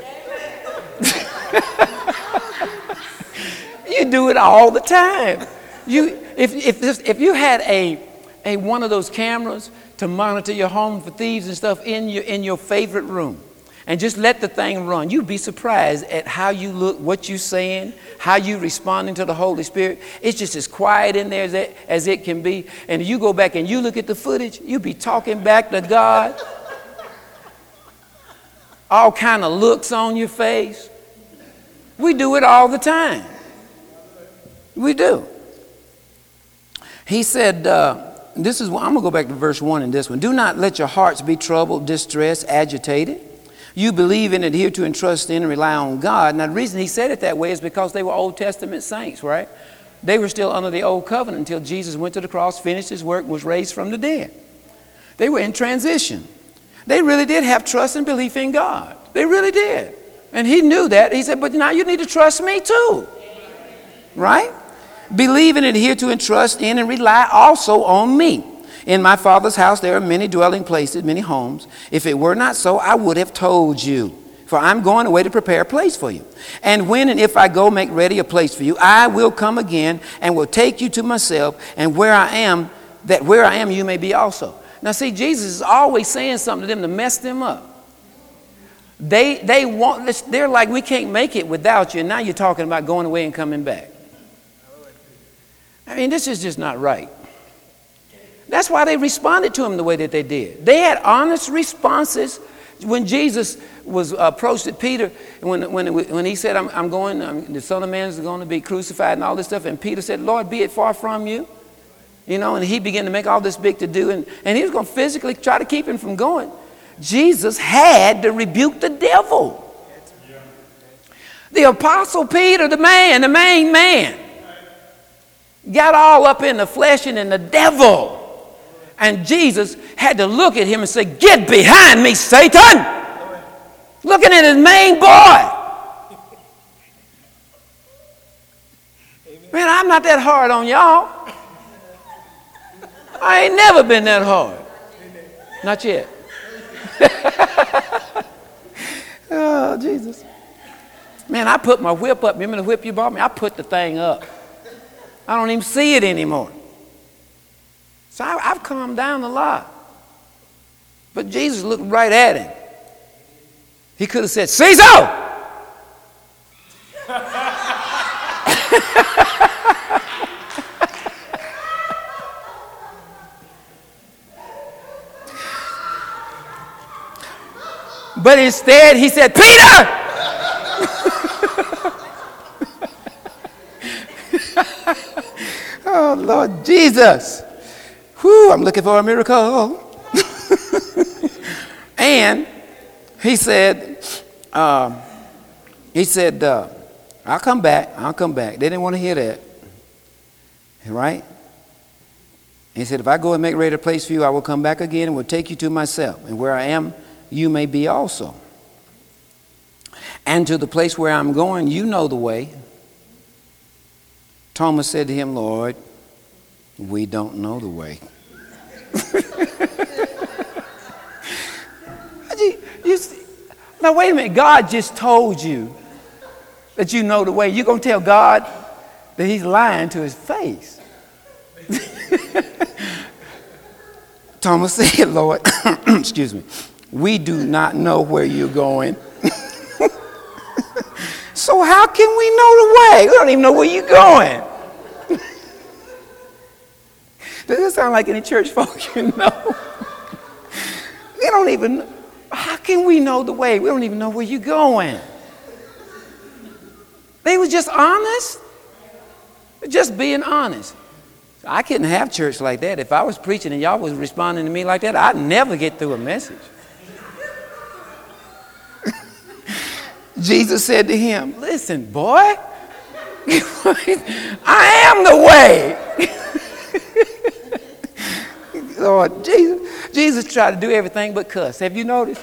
You do it all the time. You, if, if, this, if you had a, a one of those cameras to monitor your home for thieves and stuff in your, in your favorite room, and just let the thing run, you'd be surprised at how you look, what you're saying, how you responding to the Holy Spirit. It's just as quiet in there as it, as it can be. And you go back and you look at the footage, you be talking back to God. All kind of looks on your face. We do it all the time. We do. He said, uh, this is, I'm going to go back to verse one in this one. Do not let your hearts be troubled, distressed, agitated. You believe in, adhere to, and trust in, and rely on God. Now, the reason he said it that way is because they were Old Testament saints, right? They were still under the old covenant until Jesus went to the cross, finished his work, was raised from the dead. They were in transition. They really did have trust and belief in God. They really did. And he knew that. He said, but now you need to trust me too. Right? Believe in, adhere to, and trust in, and rely also on me. In my Father's house there are many dwelling places, many homes. If it were not so, I would have told you. For I'm going away to prepare a place for you. And when and if I go make ready a place for you, I will come again and will take you to myself, and where I am, that where I am you may be also. Now see, Jesus is always saying something to them to mess them up. They, they want, they're like, we can't make it without you. And now you're talking about going away and coming back. I mean, this is just not right. That's why they responded to him the way that they did. They had honest responses. When Jesus was approached at Peter, when, when, when he said, I'm, I'm going, I'm, the Son of Man is going to be crucified and all this stuff, and Peter said, Lord, be it far from you. You know, and he began to make all this big to do, and, and he was going to physically try to keep him from going. Jesus had to rebuke the devil. The Apostle Peter, the man, the main man, got all up in the flesh and in the devil. And Jesus had to look at him and say, get behind me, Satan. Looking at his main boy. Man, I'm not that hard on y'all. I ain't never been that hard. Not yet. Oh, Jesus. Man, I put my whip up. Remember the whip you bought me? I put the thing up. I don't even see it anymore. So I, I've calmed down a lot. But Jesus looked right at him. He could have said, Caesar! But instead he said, Peter! Oh, Lord Jesus. Whew, I'm looking for a miracle. And he said, uh, he said, uh, I'll come back. I'll come back. They didn't want to hear that. Right? He said, if I go and make ready a place for you, I will come back again and will take you to myself. And where I am, you may be also. And to the place where I'm going, you know the way. Thomas said to him, Lord, we don't know the way. you, you see, now, wait a minute. God just told you that you know the way. You're going to tell God that he's lying to his face. Thomas said, Lord, excuse me, we do not know where you're going. So how can we know the way? We don't even know where you're going. Does this sound like any church folk you know? We don't even, how can we know the way? We don't even know where you're going. They were just honest. Just being honest. I couldn't have church like that. If I was preaching and y'all was responding to me like that, I'd never get through a message. Jesus said to him, listen, boy, I am the way. Lord Jesus, Jesus tried to do everything but cuss. Have you noticed?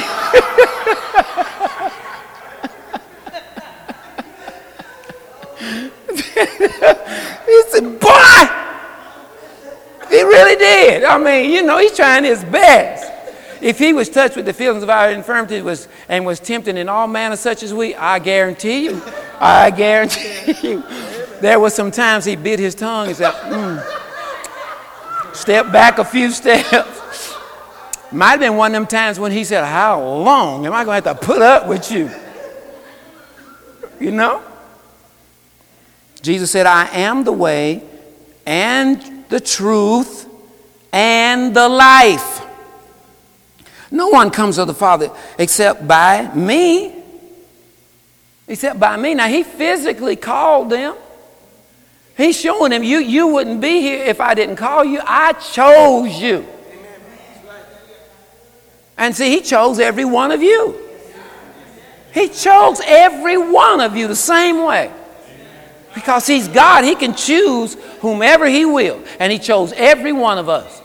He said, boy, he really did. I mean, you know, he's trying his best. If he was touched with the feelings of our infirmity was, and was tempted in all manner such as we, I guarantee you, I guarantee you, there were some times he bit his tongue and said, mm. Step back a few steps. Might have been one of them times when he said, how long am I going to have to put up with you? You know? Jesus said, I am the way and the truth and the life. No one comes to the Father except by me. Except by me. Now, he physically called them. He's showing them, you, you wouldn't be here if I didn't call you. I chose you. And see, he chose every one of you. He chose every one of you the same way. Because he's God, he can choose whomever he will. And he chose every one of us.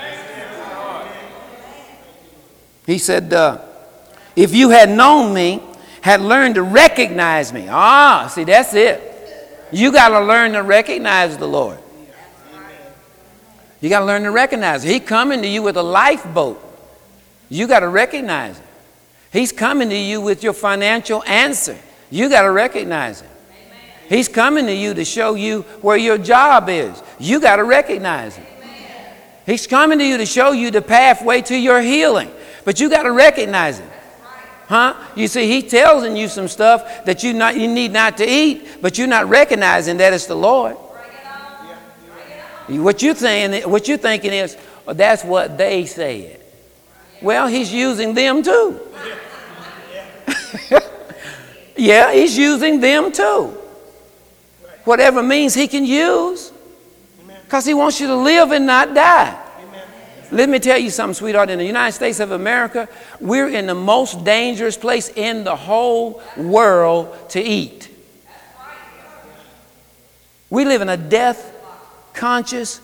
He said, uh, if you had known me, had learned to recognize me. Ah, see, that's it. You got to learn to recognize the Lord. You got to learn to recognize him. He's coming to you with a lifeboat. You got to recognize him. He's coming to you with your financial answer. You got to recognize him. He's coming to you to show you where your job is. You got to recognize him. He's coming to you to show you the pathway to your healing. But you got to recognize him. Huh? You see, he tells you some stuff that you not you need not to eat, but you're not recognizing that it's the Lord. What you saying, what you're thinking is, oh, that's what they said. Well, he's using them too. Yeah, he's using them too. Whatever means he can use, because he wants you to live and not die. Let me tell you something, sweetheart. In the United States of America, we're in the most dangerous place in the whole world to eat. We live in a death-conscious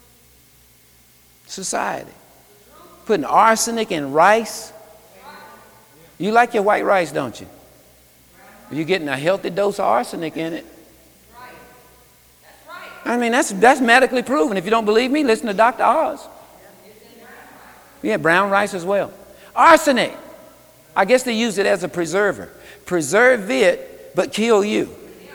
society. Putting arsenic in rice. You like your white rice, don't you? You're getting a healthy dose of arsenic in it. I mean, that's, that's medically proven. If you don't believe me, listen to Doctor Oz. Yeah, brown rice as well. Arsenic. I guess they use it as a preserver. Preserve it, but kill you.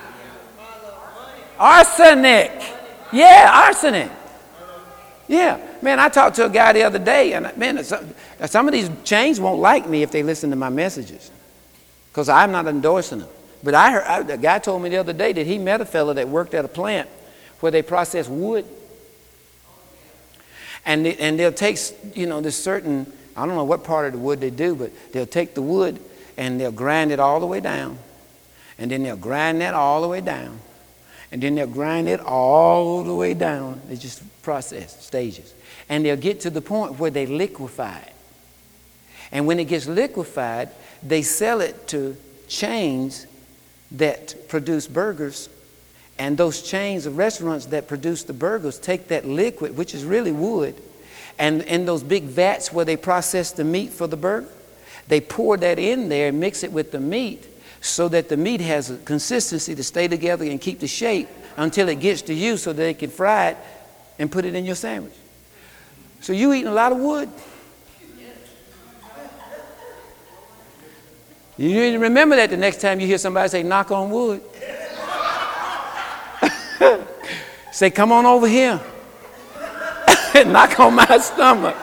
Arsenic. Yeah, arsenic. Yeah. Man, I talked to a guy the other day, and man, some, some of these chains won't like me if they listen to my messages, because I'm not endorsing them. But I heard, I, the guy told me the other day that he met a fella that worked at a plant where they process wood. And, they, and they'll take, you know, this certain, I don't know what part of the wood they do, but they'll take the wood and they'll grind it all the way down. And then they'll grind that all the way down. And then they'll grind it all the way down. They just process stages. And they'll get to the point where they liquefy it. And when it gets liquefied, they sell it to chains that produce burgers. And those chains of restaurants that produce the burgers take that liquid, which is really wood, and in those big vats where they process the meat for the burger, they pour that in there and mix it with the meat so that the meat has a consistency to stay together and keep the shape until it gets to you so that they can fry it and put it in your sandwich. So you eating a lot of wood. You need to remember that the next time you hear somebody say, knock on wood. Say, come on over here. Knock on my stomach.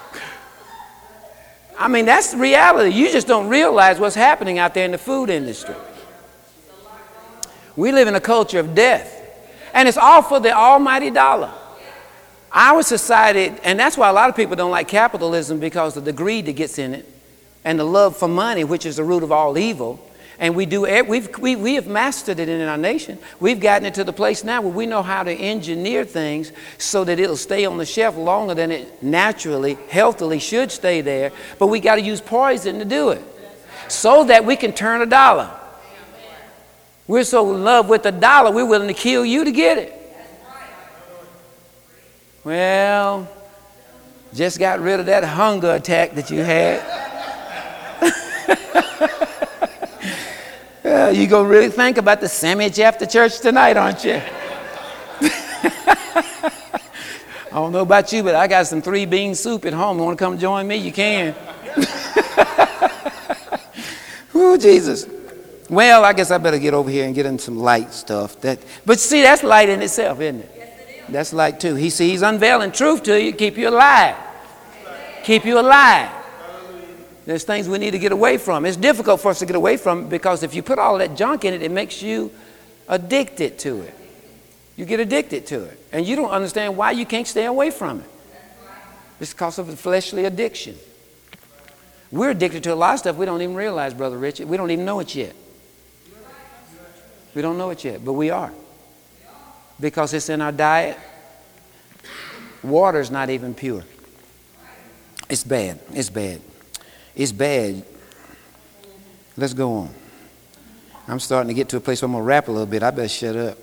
I mean, that's the reality. You just don't realize what's happening out there in the food industry. We live in a culture of death. And it's all for the almighty dollar. Our society, and that's why a lot of people don't like capitalism, because of the greed that gets in it and the love for money, which is the root of all evil. And we do, we've, we, we have mastered it in our nation. We've gotten it to the place now where we know how to engineer things so that it'll stay on the shelf longer than it naturally, healthily should stay there. But we got to use poison to do it so that we can turn a dollar. We're so in love with the dollar, we're willing to kill you to get it. Well, just got rid of that hunger attack that you had. Uh, you're going to really think about the sandwich after church tonight, aren't you? I don't know about you, but I got some three bean soup at home. You want to come join me? You can. Oh, Jesus. Well, I guess I better get over here and get in some light stuff. That, but see, that's light in itself, isn't it? Yes, it is. That's light too. He sees he's unveiling truth to you, keep you alive. Keep you alive. There's things we need to get away from. It's difficult for us to get away from, because if you put all that junk in it, it makes you addicted to it. You get addicted to it. And you don't understand why you can't stay away from it. It's because of a fleshly addiction. We're addicted to a lot of stuff we don't even realize, Brother Richard. We don't even know it yet. We don't know it yet, but we are. Because it's in our diet. Water's not even pure. It's bad. It's bad. It's bad. Let's go on. I'm starting to get to a place where I'm going to rap a little bit. I better shut up.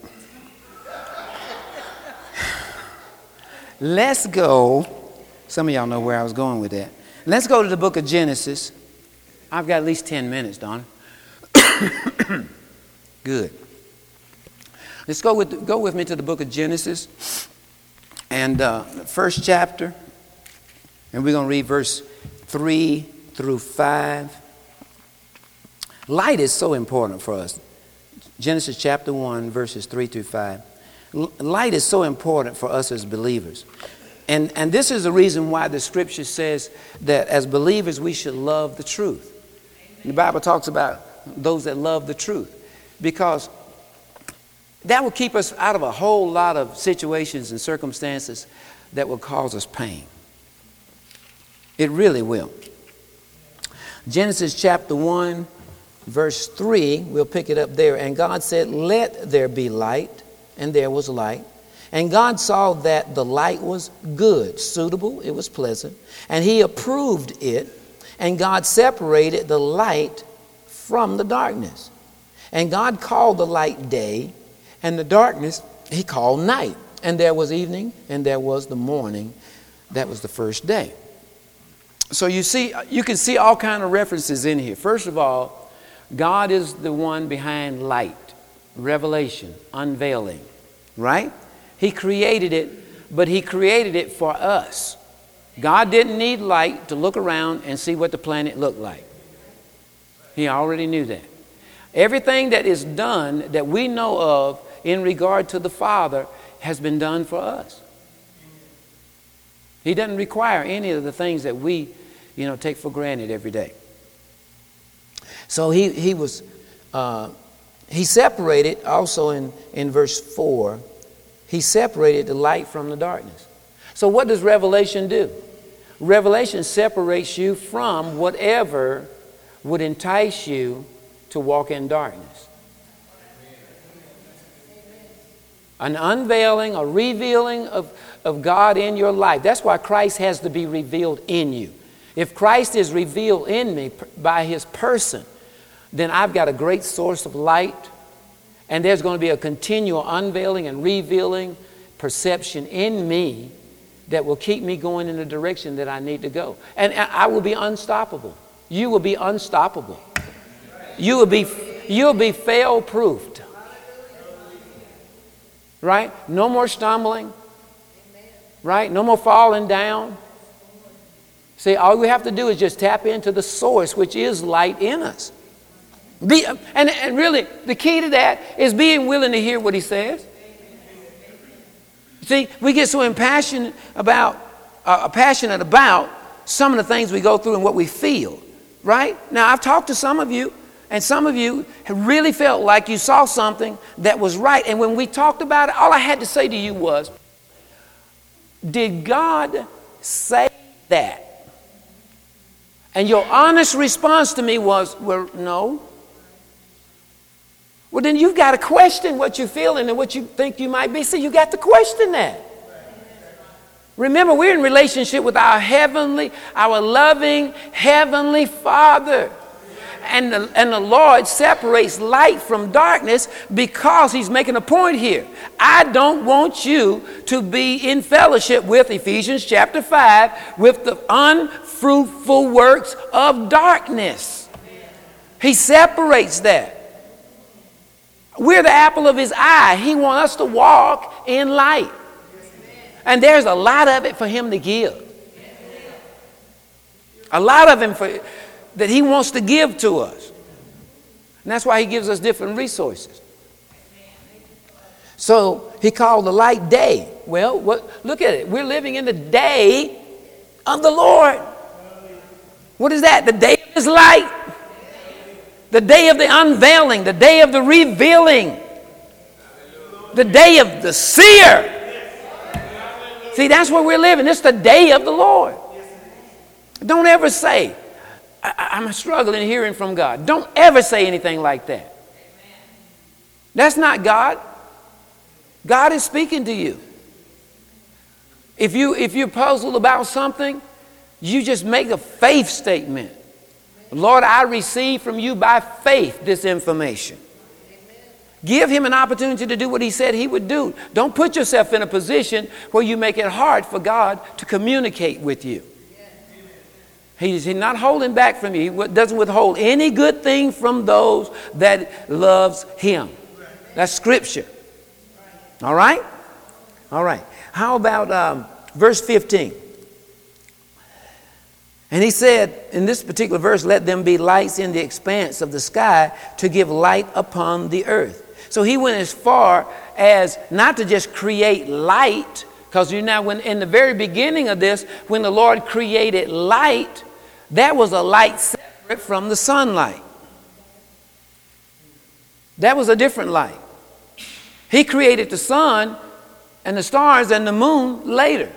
Let's go. Some of y'all know where I was going with that. Let's go to the book of Genesis. I've got at least ten minutes, Donna. Good. Let's go with, go with me to the book of Genesis. And uh, first chapter. And we're going to read verse three through five. Light is so important for us. Genesis chapter one, verses three through five. Light is so important for us as believers. And, and this is the reason why the scripture says that as believers we should love the truth. The Bible talks about those that love the truth, because that will keep us out of a whole lot of situations and circumstances that will cause us pain. It really will. Genesis chapter one, verse three, we'll pick it up there. And God said, let there be light, and there was light. And God saw that the light was good, suitable, it was pleasant, and he approved it. And God separated the light from the darkness. And God called the light day, and the darkness he called night. And there was evening, and there was the morning. That was the first day. So you see, you can see all kinds of references in here. First of all, God is the one behind light, revelation, unveiling, right? He created it, but he created it for us. God didn't need light to look around and see what the planet looked like. He already knew that. Everything that is done that we know of in regard to the Father has been done for us. He doesn't require any of the things that we, you know, take for granted every day. So he, he was, uh, he separated also in, in verse four, he separated the light from the darkness. So what does Revelation do? Revelation separates you from whatever would entice you to walk in darkness. An unveiling, a revealing of, of God in your life. That's why Christ has to be revealed in you. If Christ is revealed in me by his person, then I've got a great source of light, and there's going to be a continual unveiling and revealing perception in me that will keep me going in the direction that I need to go. And I will be unstoppable. You will be unstoppable. You will be, you'll be fail-proofed. Right? No more stumbling. Right? No more falling down. See, all we have to do is just tap into the source, which is light in us. Be, and, and really, the key to that is being willing to hear what he says. See, we get so impassioned about, uh, passionate about some of the things we go through and what we feel. Right? Now, I've talked to some of you, and some of you have really felt like you saw something that was right. And when we talked about it, all I had to say to you was, did God say that? And your honest response to me was, well, no. Well, then you've got to question what you're feeling and what you think you might be. See, you got to question that. Remember, we're in relationship with our heavenly, our loving heavenly Father. And the, and the Lord separates light from darkness because he's making a point here. I don't want you to be in fellowship with, Ephesians chapter five, with the unfruitful works of darkness. He separates that. We're the apple of his eye. He wants us to walk in light. And there's a lot of it for him to give. A lot of him for, that he wants to give to us. And that's why he gives us different resources. So he called the light day. Well, what, look at it. We're living in the day of the Lord. What is that? The day of his light. The day of the unveiling, the day of the revealing, the day of the seer. See, that's where we're living. It's the day of the Lord. Don't ever say, I- I'm struggling hearing from God. Don't ever say anything like that. That's not God. God is speaking to you. If you, if you're puzzled about something, you just make a faith statement. Lord, I receive from you by faith this information. Give him an opportunity to do what he said he would do. Don't put yourself in a position where you make it hard for God to communicate with you. He's, he's not holding back from you. He doesn't withhold any good thing from those that loves him. That's scripture. All right? All right. How about um, verse fifteen? And he said, in this particular verse, let them be lights in the expanse of the sky to give light upon the earth. So he went as far as not to just create light, because you know, when in the very beginning of this, when the Lord created light, that was a light separate from the sunlight. That was a different light. He created the sun and the stars and the moon later.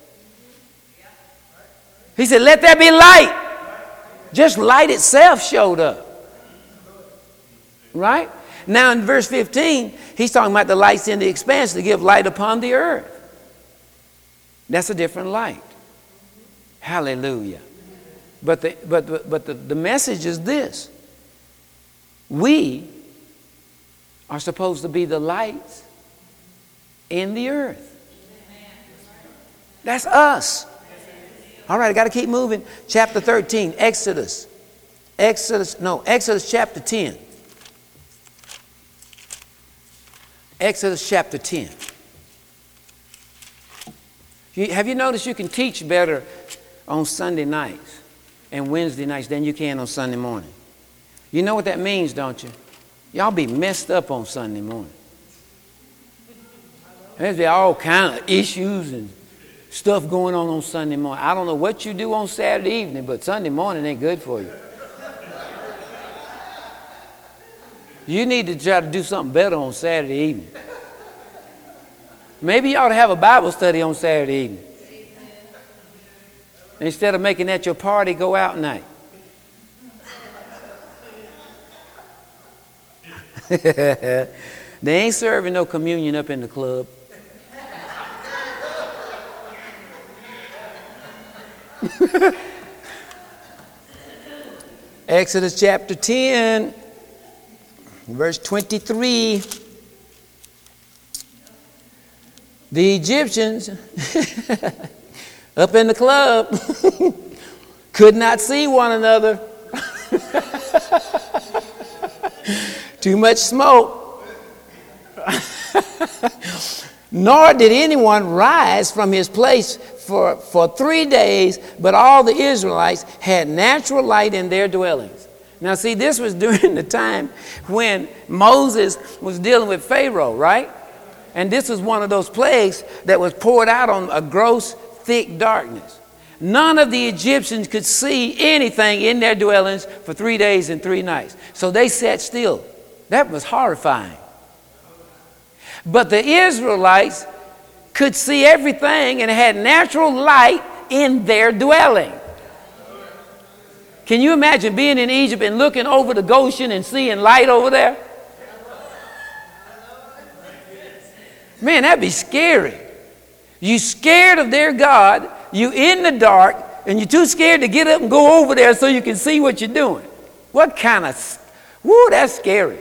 He said, let there be light. Just light itself showed up. Right? Now in verse fifteen, he's talking about the lights in the expanse to give light upon the earth. That's a different light. Hallelujah. But the, but, but, but the, the message is this. We are supposed to be the lights in the earth. That's us. All right, I got to keep moving. Chapter thirteen, Exodus. Exodus, no, Exodus chapter ten. Exodus chapter ten. You, have you noticed you can teach better on Sunday nights and Wednesday nights than you can on Sunday morning? You know what that means, don't you? Y'all be messed up on Sunday morning. There's be all kind of issues and stuff going on on Sunday morning. I don't know what you do on Saturday evening, but Sunday morning ain't good for you. You need to try to do something better on Saturday evening. Maybe you ought to have a Bible study on Saturday evening. Instead of making that your party go out night. They ain't serving no communion up in the club. Exodus chapter ten, verse twenty-three. The Egyptians up in the club could not see one another. Too much smoke. Nor did anyone rise from his place for, for three days, but all the Israelites had natural light in their dwellings. Now see, this was during the time when Moses was dealing with Pharaoh, right? And this was one of those plagues that was poured out on a gross, thick darkness. None of the Egyptians could see anything in their dwellings for three days and three nights. So they sat still. That was horrifying. But the Israelites could see everything and had natural light in their dwelling. Can you imagine being in Egypt and looking over the Goshen and seeing light over there? Man, that'd be scary. You scared of their God, you in the dark, and you're too scared to get up and go over there so you can see what you're doing. What kind of, whoo, that's scary.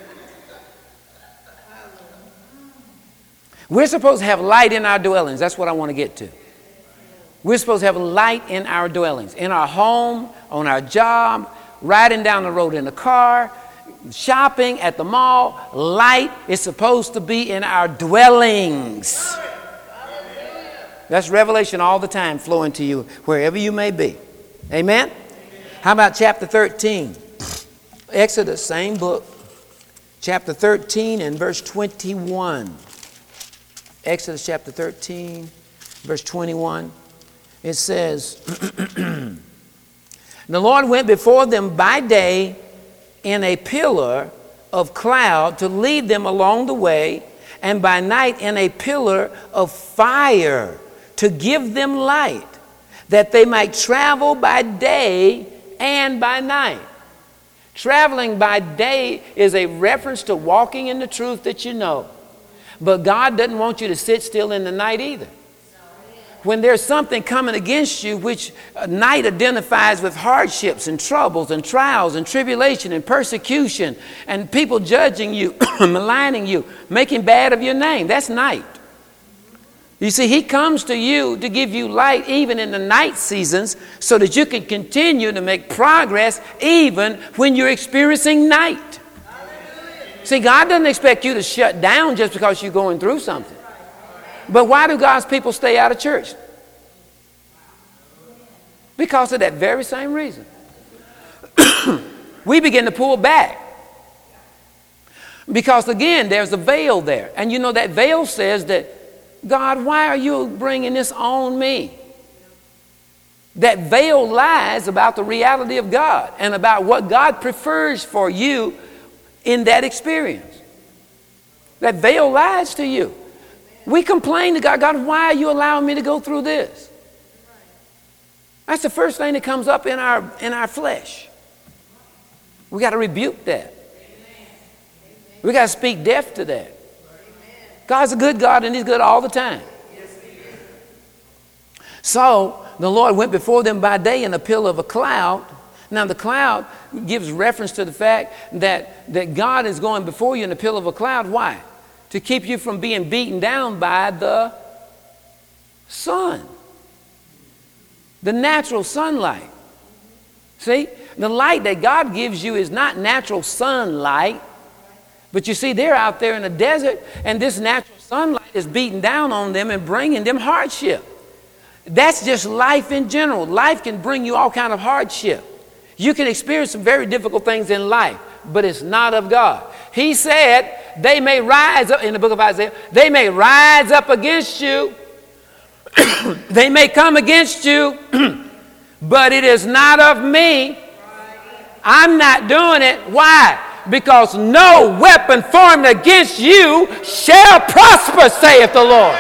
We're supposed to have light in our dwellings. That's what I want to get to. We're supposed to have light in our dwellings, in our home, on our job, riding down the road in the car, shopping at the mall. Light is supposed to be in our dwellings. That's revelation all the time flowing to you wherever you may be. Amen? How about chapter thirteen? Exodus, same book. Chapter thirteen and verse twenty-one. Exodus chapter thirteen, verse twenty-one. It says, the Lord went before them by day in a pillar of cloud to lead them along the way, and by night in a pillar of fire to give them light, that they might travel by day and by night. Traveling by day is a reference to walking in the truth that you know. But God doesn't want you to sit still in the night either. When there's something coming against you, which night identifies with hardships and troubles and trials and tribulation and persecution and people judging you, maligning you, making bad of your name, that's night. You see, he comes to you to give you light even in the night seasons so that you can continue to make progress even when you're experiencing night. See, God doesn't expect you to shut down just because you're going through something. But why do God's people stay out of church? Because of that very same reason. We begin to pull back. Because again, there's a veil there. And you know that veil says that, God, why are you bringing this on me? That veil lies about the reality of God and about what God prefers for you in that experience. That veil lies to you. We complain to God, God, why are you allowing me to go through this? That's the first thing that comes up in our, in our flesh. We got to rebuke that. We got to speak death to that. God's a good God and he's good all the time. So the Lord went before them by day in a pillar of a cloud. Now the cloud gives reference to the fact that, that God is going before you in a pillar of a cloud. Why? To keep you from being beaten down by the sun. The natural sunlight. See, the light that God gives you is not natural sunlight. But you see, they're out there in the desert, and this natural sunlight is beating down on them and bringing them hardship. That's just life in general. Life can bring you all kind of hardship. You can experience some very difficult things in life, but it's not of God. He said, they may rise up, in the book of Isaiah, they may rise up against you. They may come against you, but it is not of me. I'm not doing it. Why? Because no weapon formed against you shall prosper, saith the Lord.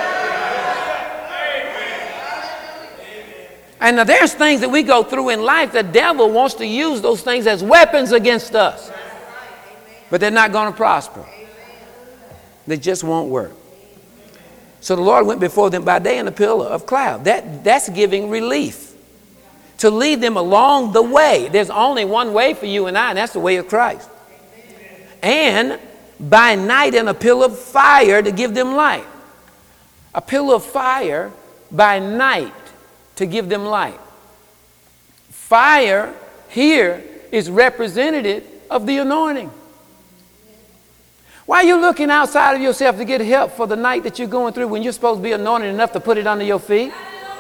And now there's things that we go through in life. The devil wants to use those things as weapons against us. But they're not going to prosper. They just won't work. So the Lord went before them by day in a pillar of cloud. That, that's giving relief. To lead them along the way. There's only one way for you and I, and that's the way of Christ. And by night in a pillar of fire to give them light. A pillar of fire by night to give them light. Fire here is representative of the anointing. Why are you looking outside of yourself to get help for the night that you're going through when you're supposed to be anointed enough to put it under your feet?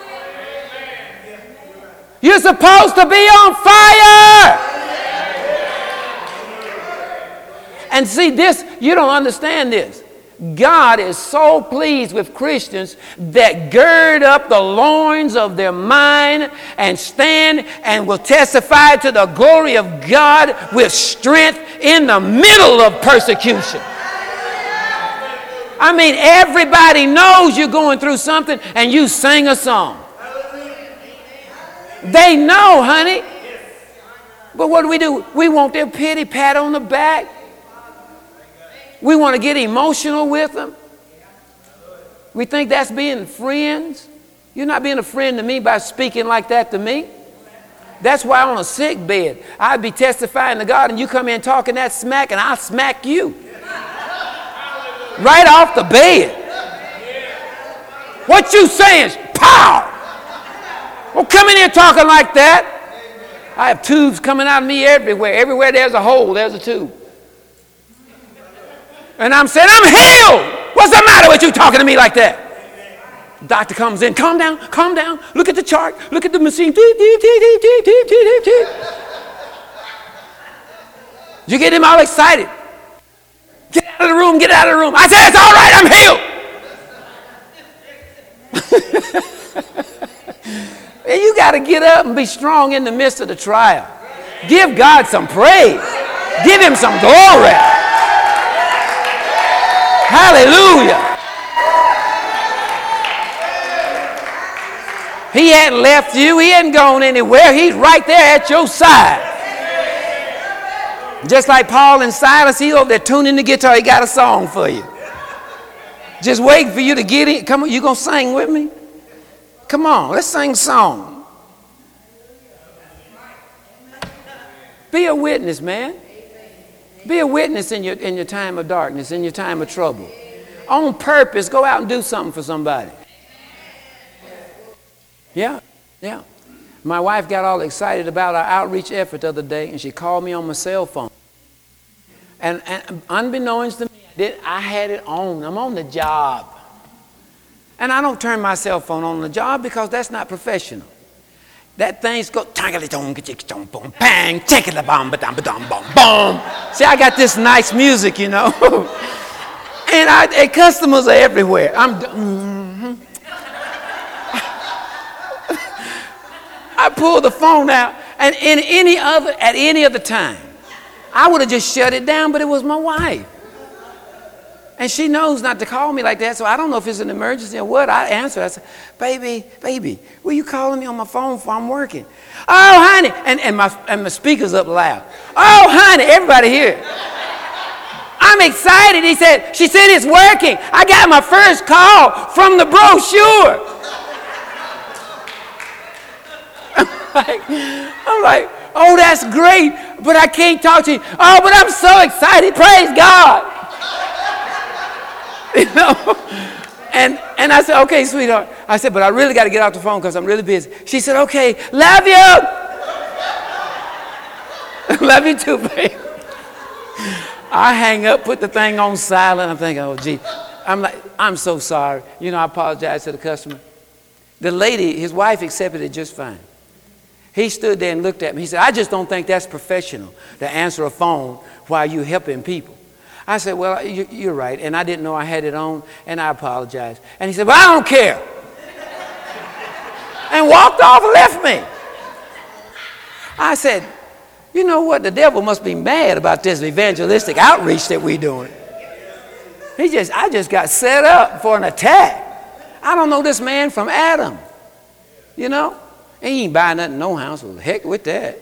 You're supposed to be on fire. And see this, you don't understand this. God is so pleased with Christians that gird up the loins of their mind and stand and will testify to the glory of God with strength in the middle of persecution. I mean, everybody knows you're going through something and you sing a song. They know, honey. But what do we do? We want their pity pat on the back. We want to get emotional with them. We think that's being friends. You're not being a friend to me by speaking like that to me. That's why on a sick bed, I'd be testifying to God and you come in talking that smack and I'll smack you. Right off the bed. What you saying? Pow! Well, come in here talking like that. I have tubes coming out of me everywhere. Everywhere there's a hole, there's a tube. And I'm saying, I'm healed. What's the matter with you talking to me like that? Doctor comes in, calm down, calm down. Look at the chart, look at the machine. You get him all excited. Get out of the room, get out of the room. I said, it's all right, I'm healed. And you got to get up and be strong in the midst of the trial. Give God some praise. Give him some glory. Hallelujah. He hadn't left you. He hadn't gone anywhere. He's right there at your side. Just like Paul and Silas, he over there tuning the guitar. He got a song for you. Just waiting for you to get in. Come on, you going to sing with me? Come on, let's sing a song. Be a witness, man. Be a witness in your, in your time of darkness, in your time of trouble. On purpose, go out and do something for somebody. Yeah, yeah. My wife got all excited about our outreach effort the other day, and she called me on my cell phone. And, and unbeknownst to me, I had it on. I'm on the job. And I don't turn my cell phone on the job because that's not professional. That thing's go bang, boom. See, I got this nice music, you know. And, I, and customers are everywhere. I'm mm-hmm. I pulled the phone out, and in any other at any other time, I would have just shut it down, but it was my wife. And she knows not to call me like that, so I don't know if it's an emergency or what. I answer. I said, baby, baby, what are you calling me on my phone for? I'm working. Oh, honey. And, and, my, and my speaker's up loud. Oh, honey, everybody here. I'm excited. He said, she said it's working. I got my first call from the brochure. I'm like, I'm like, oh, that's great, but I can't talk to you. Oh, but I'm so excited. Praise God. You know, and and I said, okay, sweetheart. I said, but I really got to get off the phone because I'm really busy. She said, okay, love you. Love you too, babe. I hang up, put the thing on silent. I'm thinking, oh, gee. I'm like, I'm so sorry. You know, I apologize to the customer. The lady, his wife, accepted it just fine. He stood there and looked at me. He said, I just don't think that's professional to answer a phone while you're helping people. I said, well, you're right, and I didn't know I had it on, and I apologize. And he said, well, I don't care. And walked off and left me. I said, you know what? The devil must be mad about this evangelistic outreach that we're doing. He just, I just got set up for an attack. I don't know this man from Adam. You know? He ain't buying nothing, no house. Well, heck with that.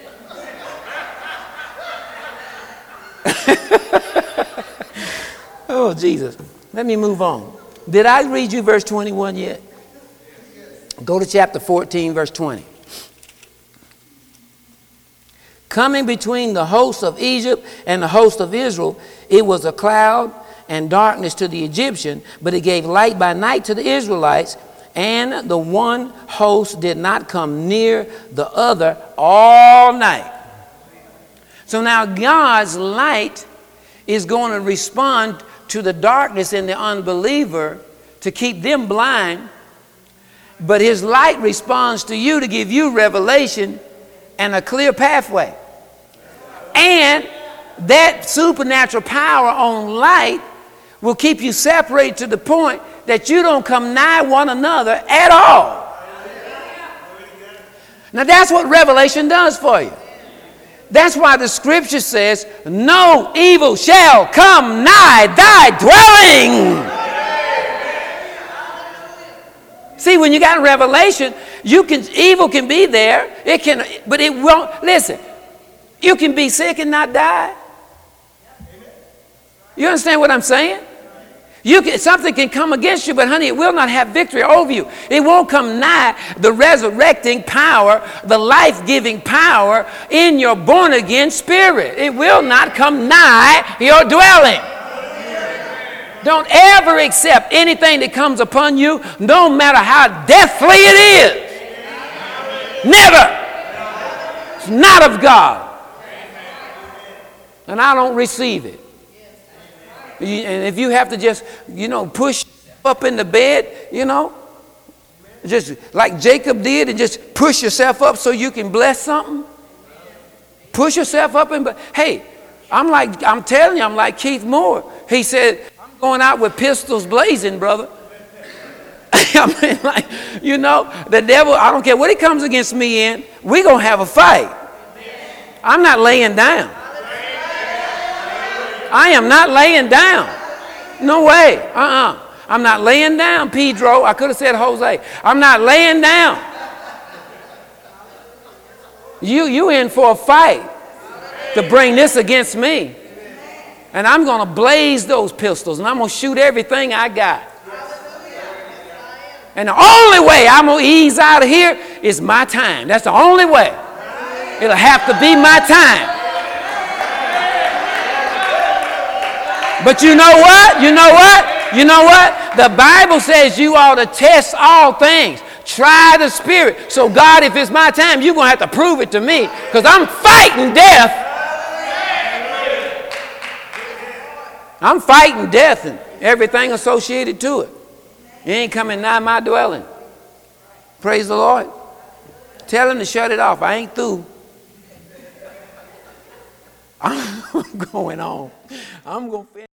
Oh, Jesus. Let me move on. Did I read you verse twenty-one yet? Go to chapter fourteen, verse twenty. Coming between the host of Egypt and the host of Israel, it was a cloud and darkness to the Egyptian, but it gave light by night to the Israelites, and the one host did not come near the other all night. So now God's light is going to respond to the darkness in the unbeliever to keep them blind, but his light responds to you to give you revelation and a clear pathway. And that supernatural power on light will keep you separated to the point that you don't come nigh one another at all. Now that's what revelation does for you. That's why the scripture says, no evil shall come nigh thy dwelling. See, when you got a revelation, you can, evil can be there, it can, but it won't. Listen, you can be sick and not die. You understand what I'm saying? You can, something can come against you, but honey, it will not have victory over you. It won't come nigh the resurrecting power, the life-giving power in your born-again spirit. It will not come nigh your dwelling. Don't ever accept anything that comes upon you, no matter how deathly it is. Never. It's not of God. And I don't receive it. And if you have to just, you know, push up in the bed, you know, just like Jacob did and just push yourself up so you can bless something. Push yourself up and, hey, I'm like, I'm telling you, I'm like Keith Moore. He said, I'm going out with pistols blazing, brother. I mean, like, you know, the devil, I don't care what he comes against me in, we're going to have a fight. I'm not laying down. I am not laying down. No way. Uh-uh. I'm not laying down, Pedro. I could have said Jose. I'm not laying down. You, you in for a fight to bring this against me. And I'm going to blaze those pistols and I'm going to shoot everything I got. And the only way I'm going to ease out of here is my time. That's the only way. It'll have to be my time. But you know what? You know what? You know what? The Bible says you ought to test all things. Try the spirit. So God, if it's my time, you're going to have to prove it to me because I'm fighting death. I'm fighting death and everything associated to it. You ain't coming nigh my dwelling. Praise the Lord. Tell him to shut it off. I ain't through. I'm going on. I'm going to finish.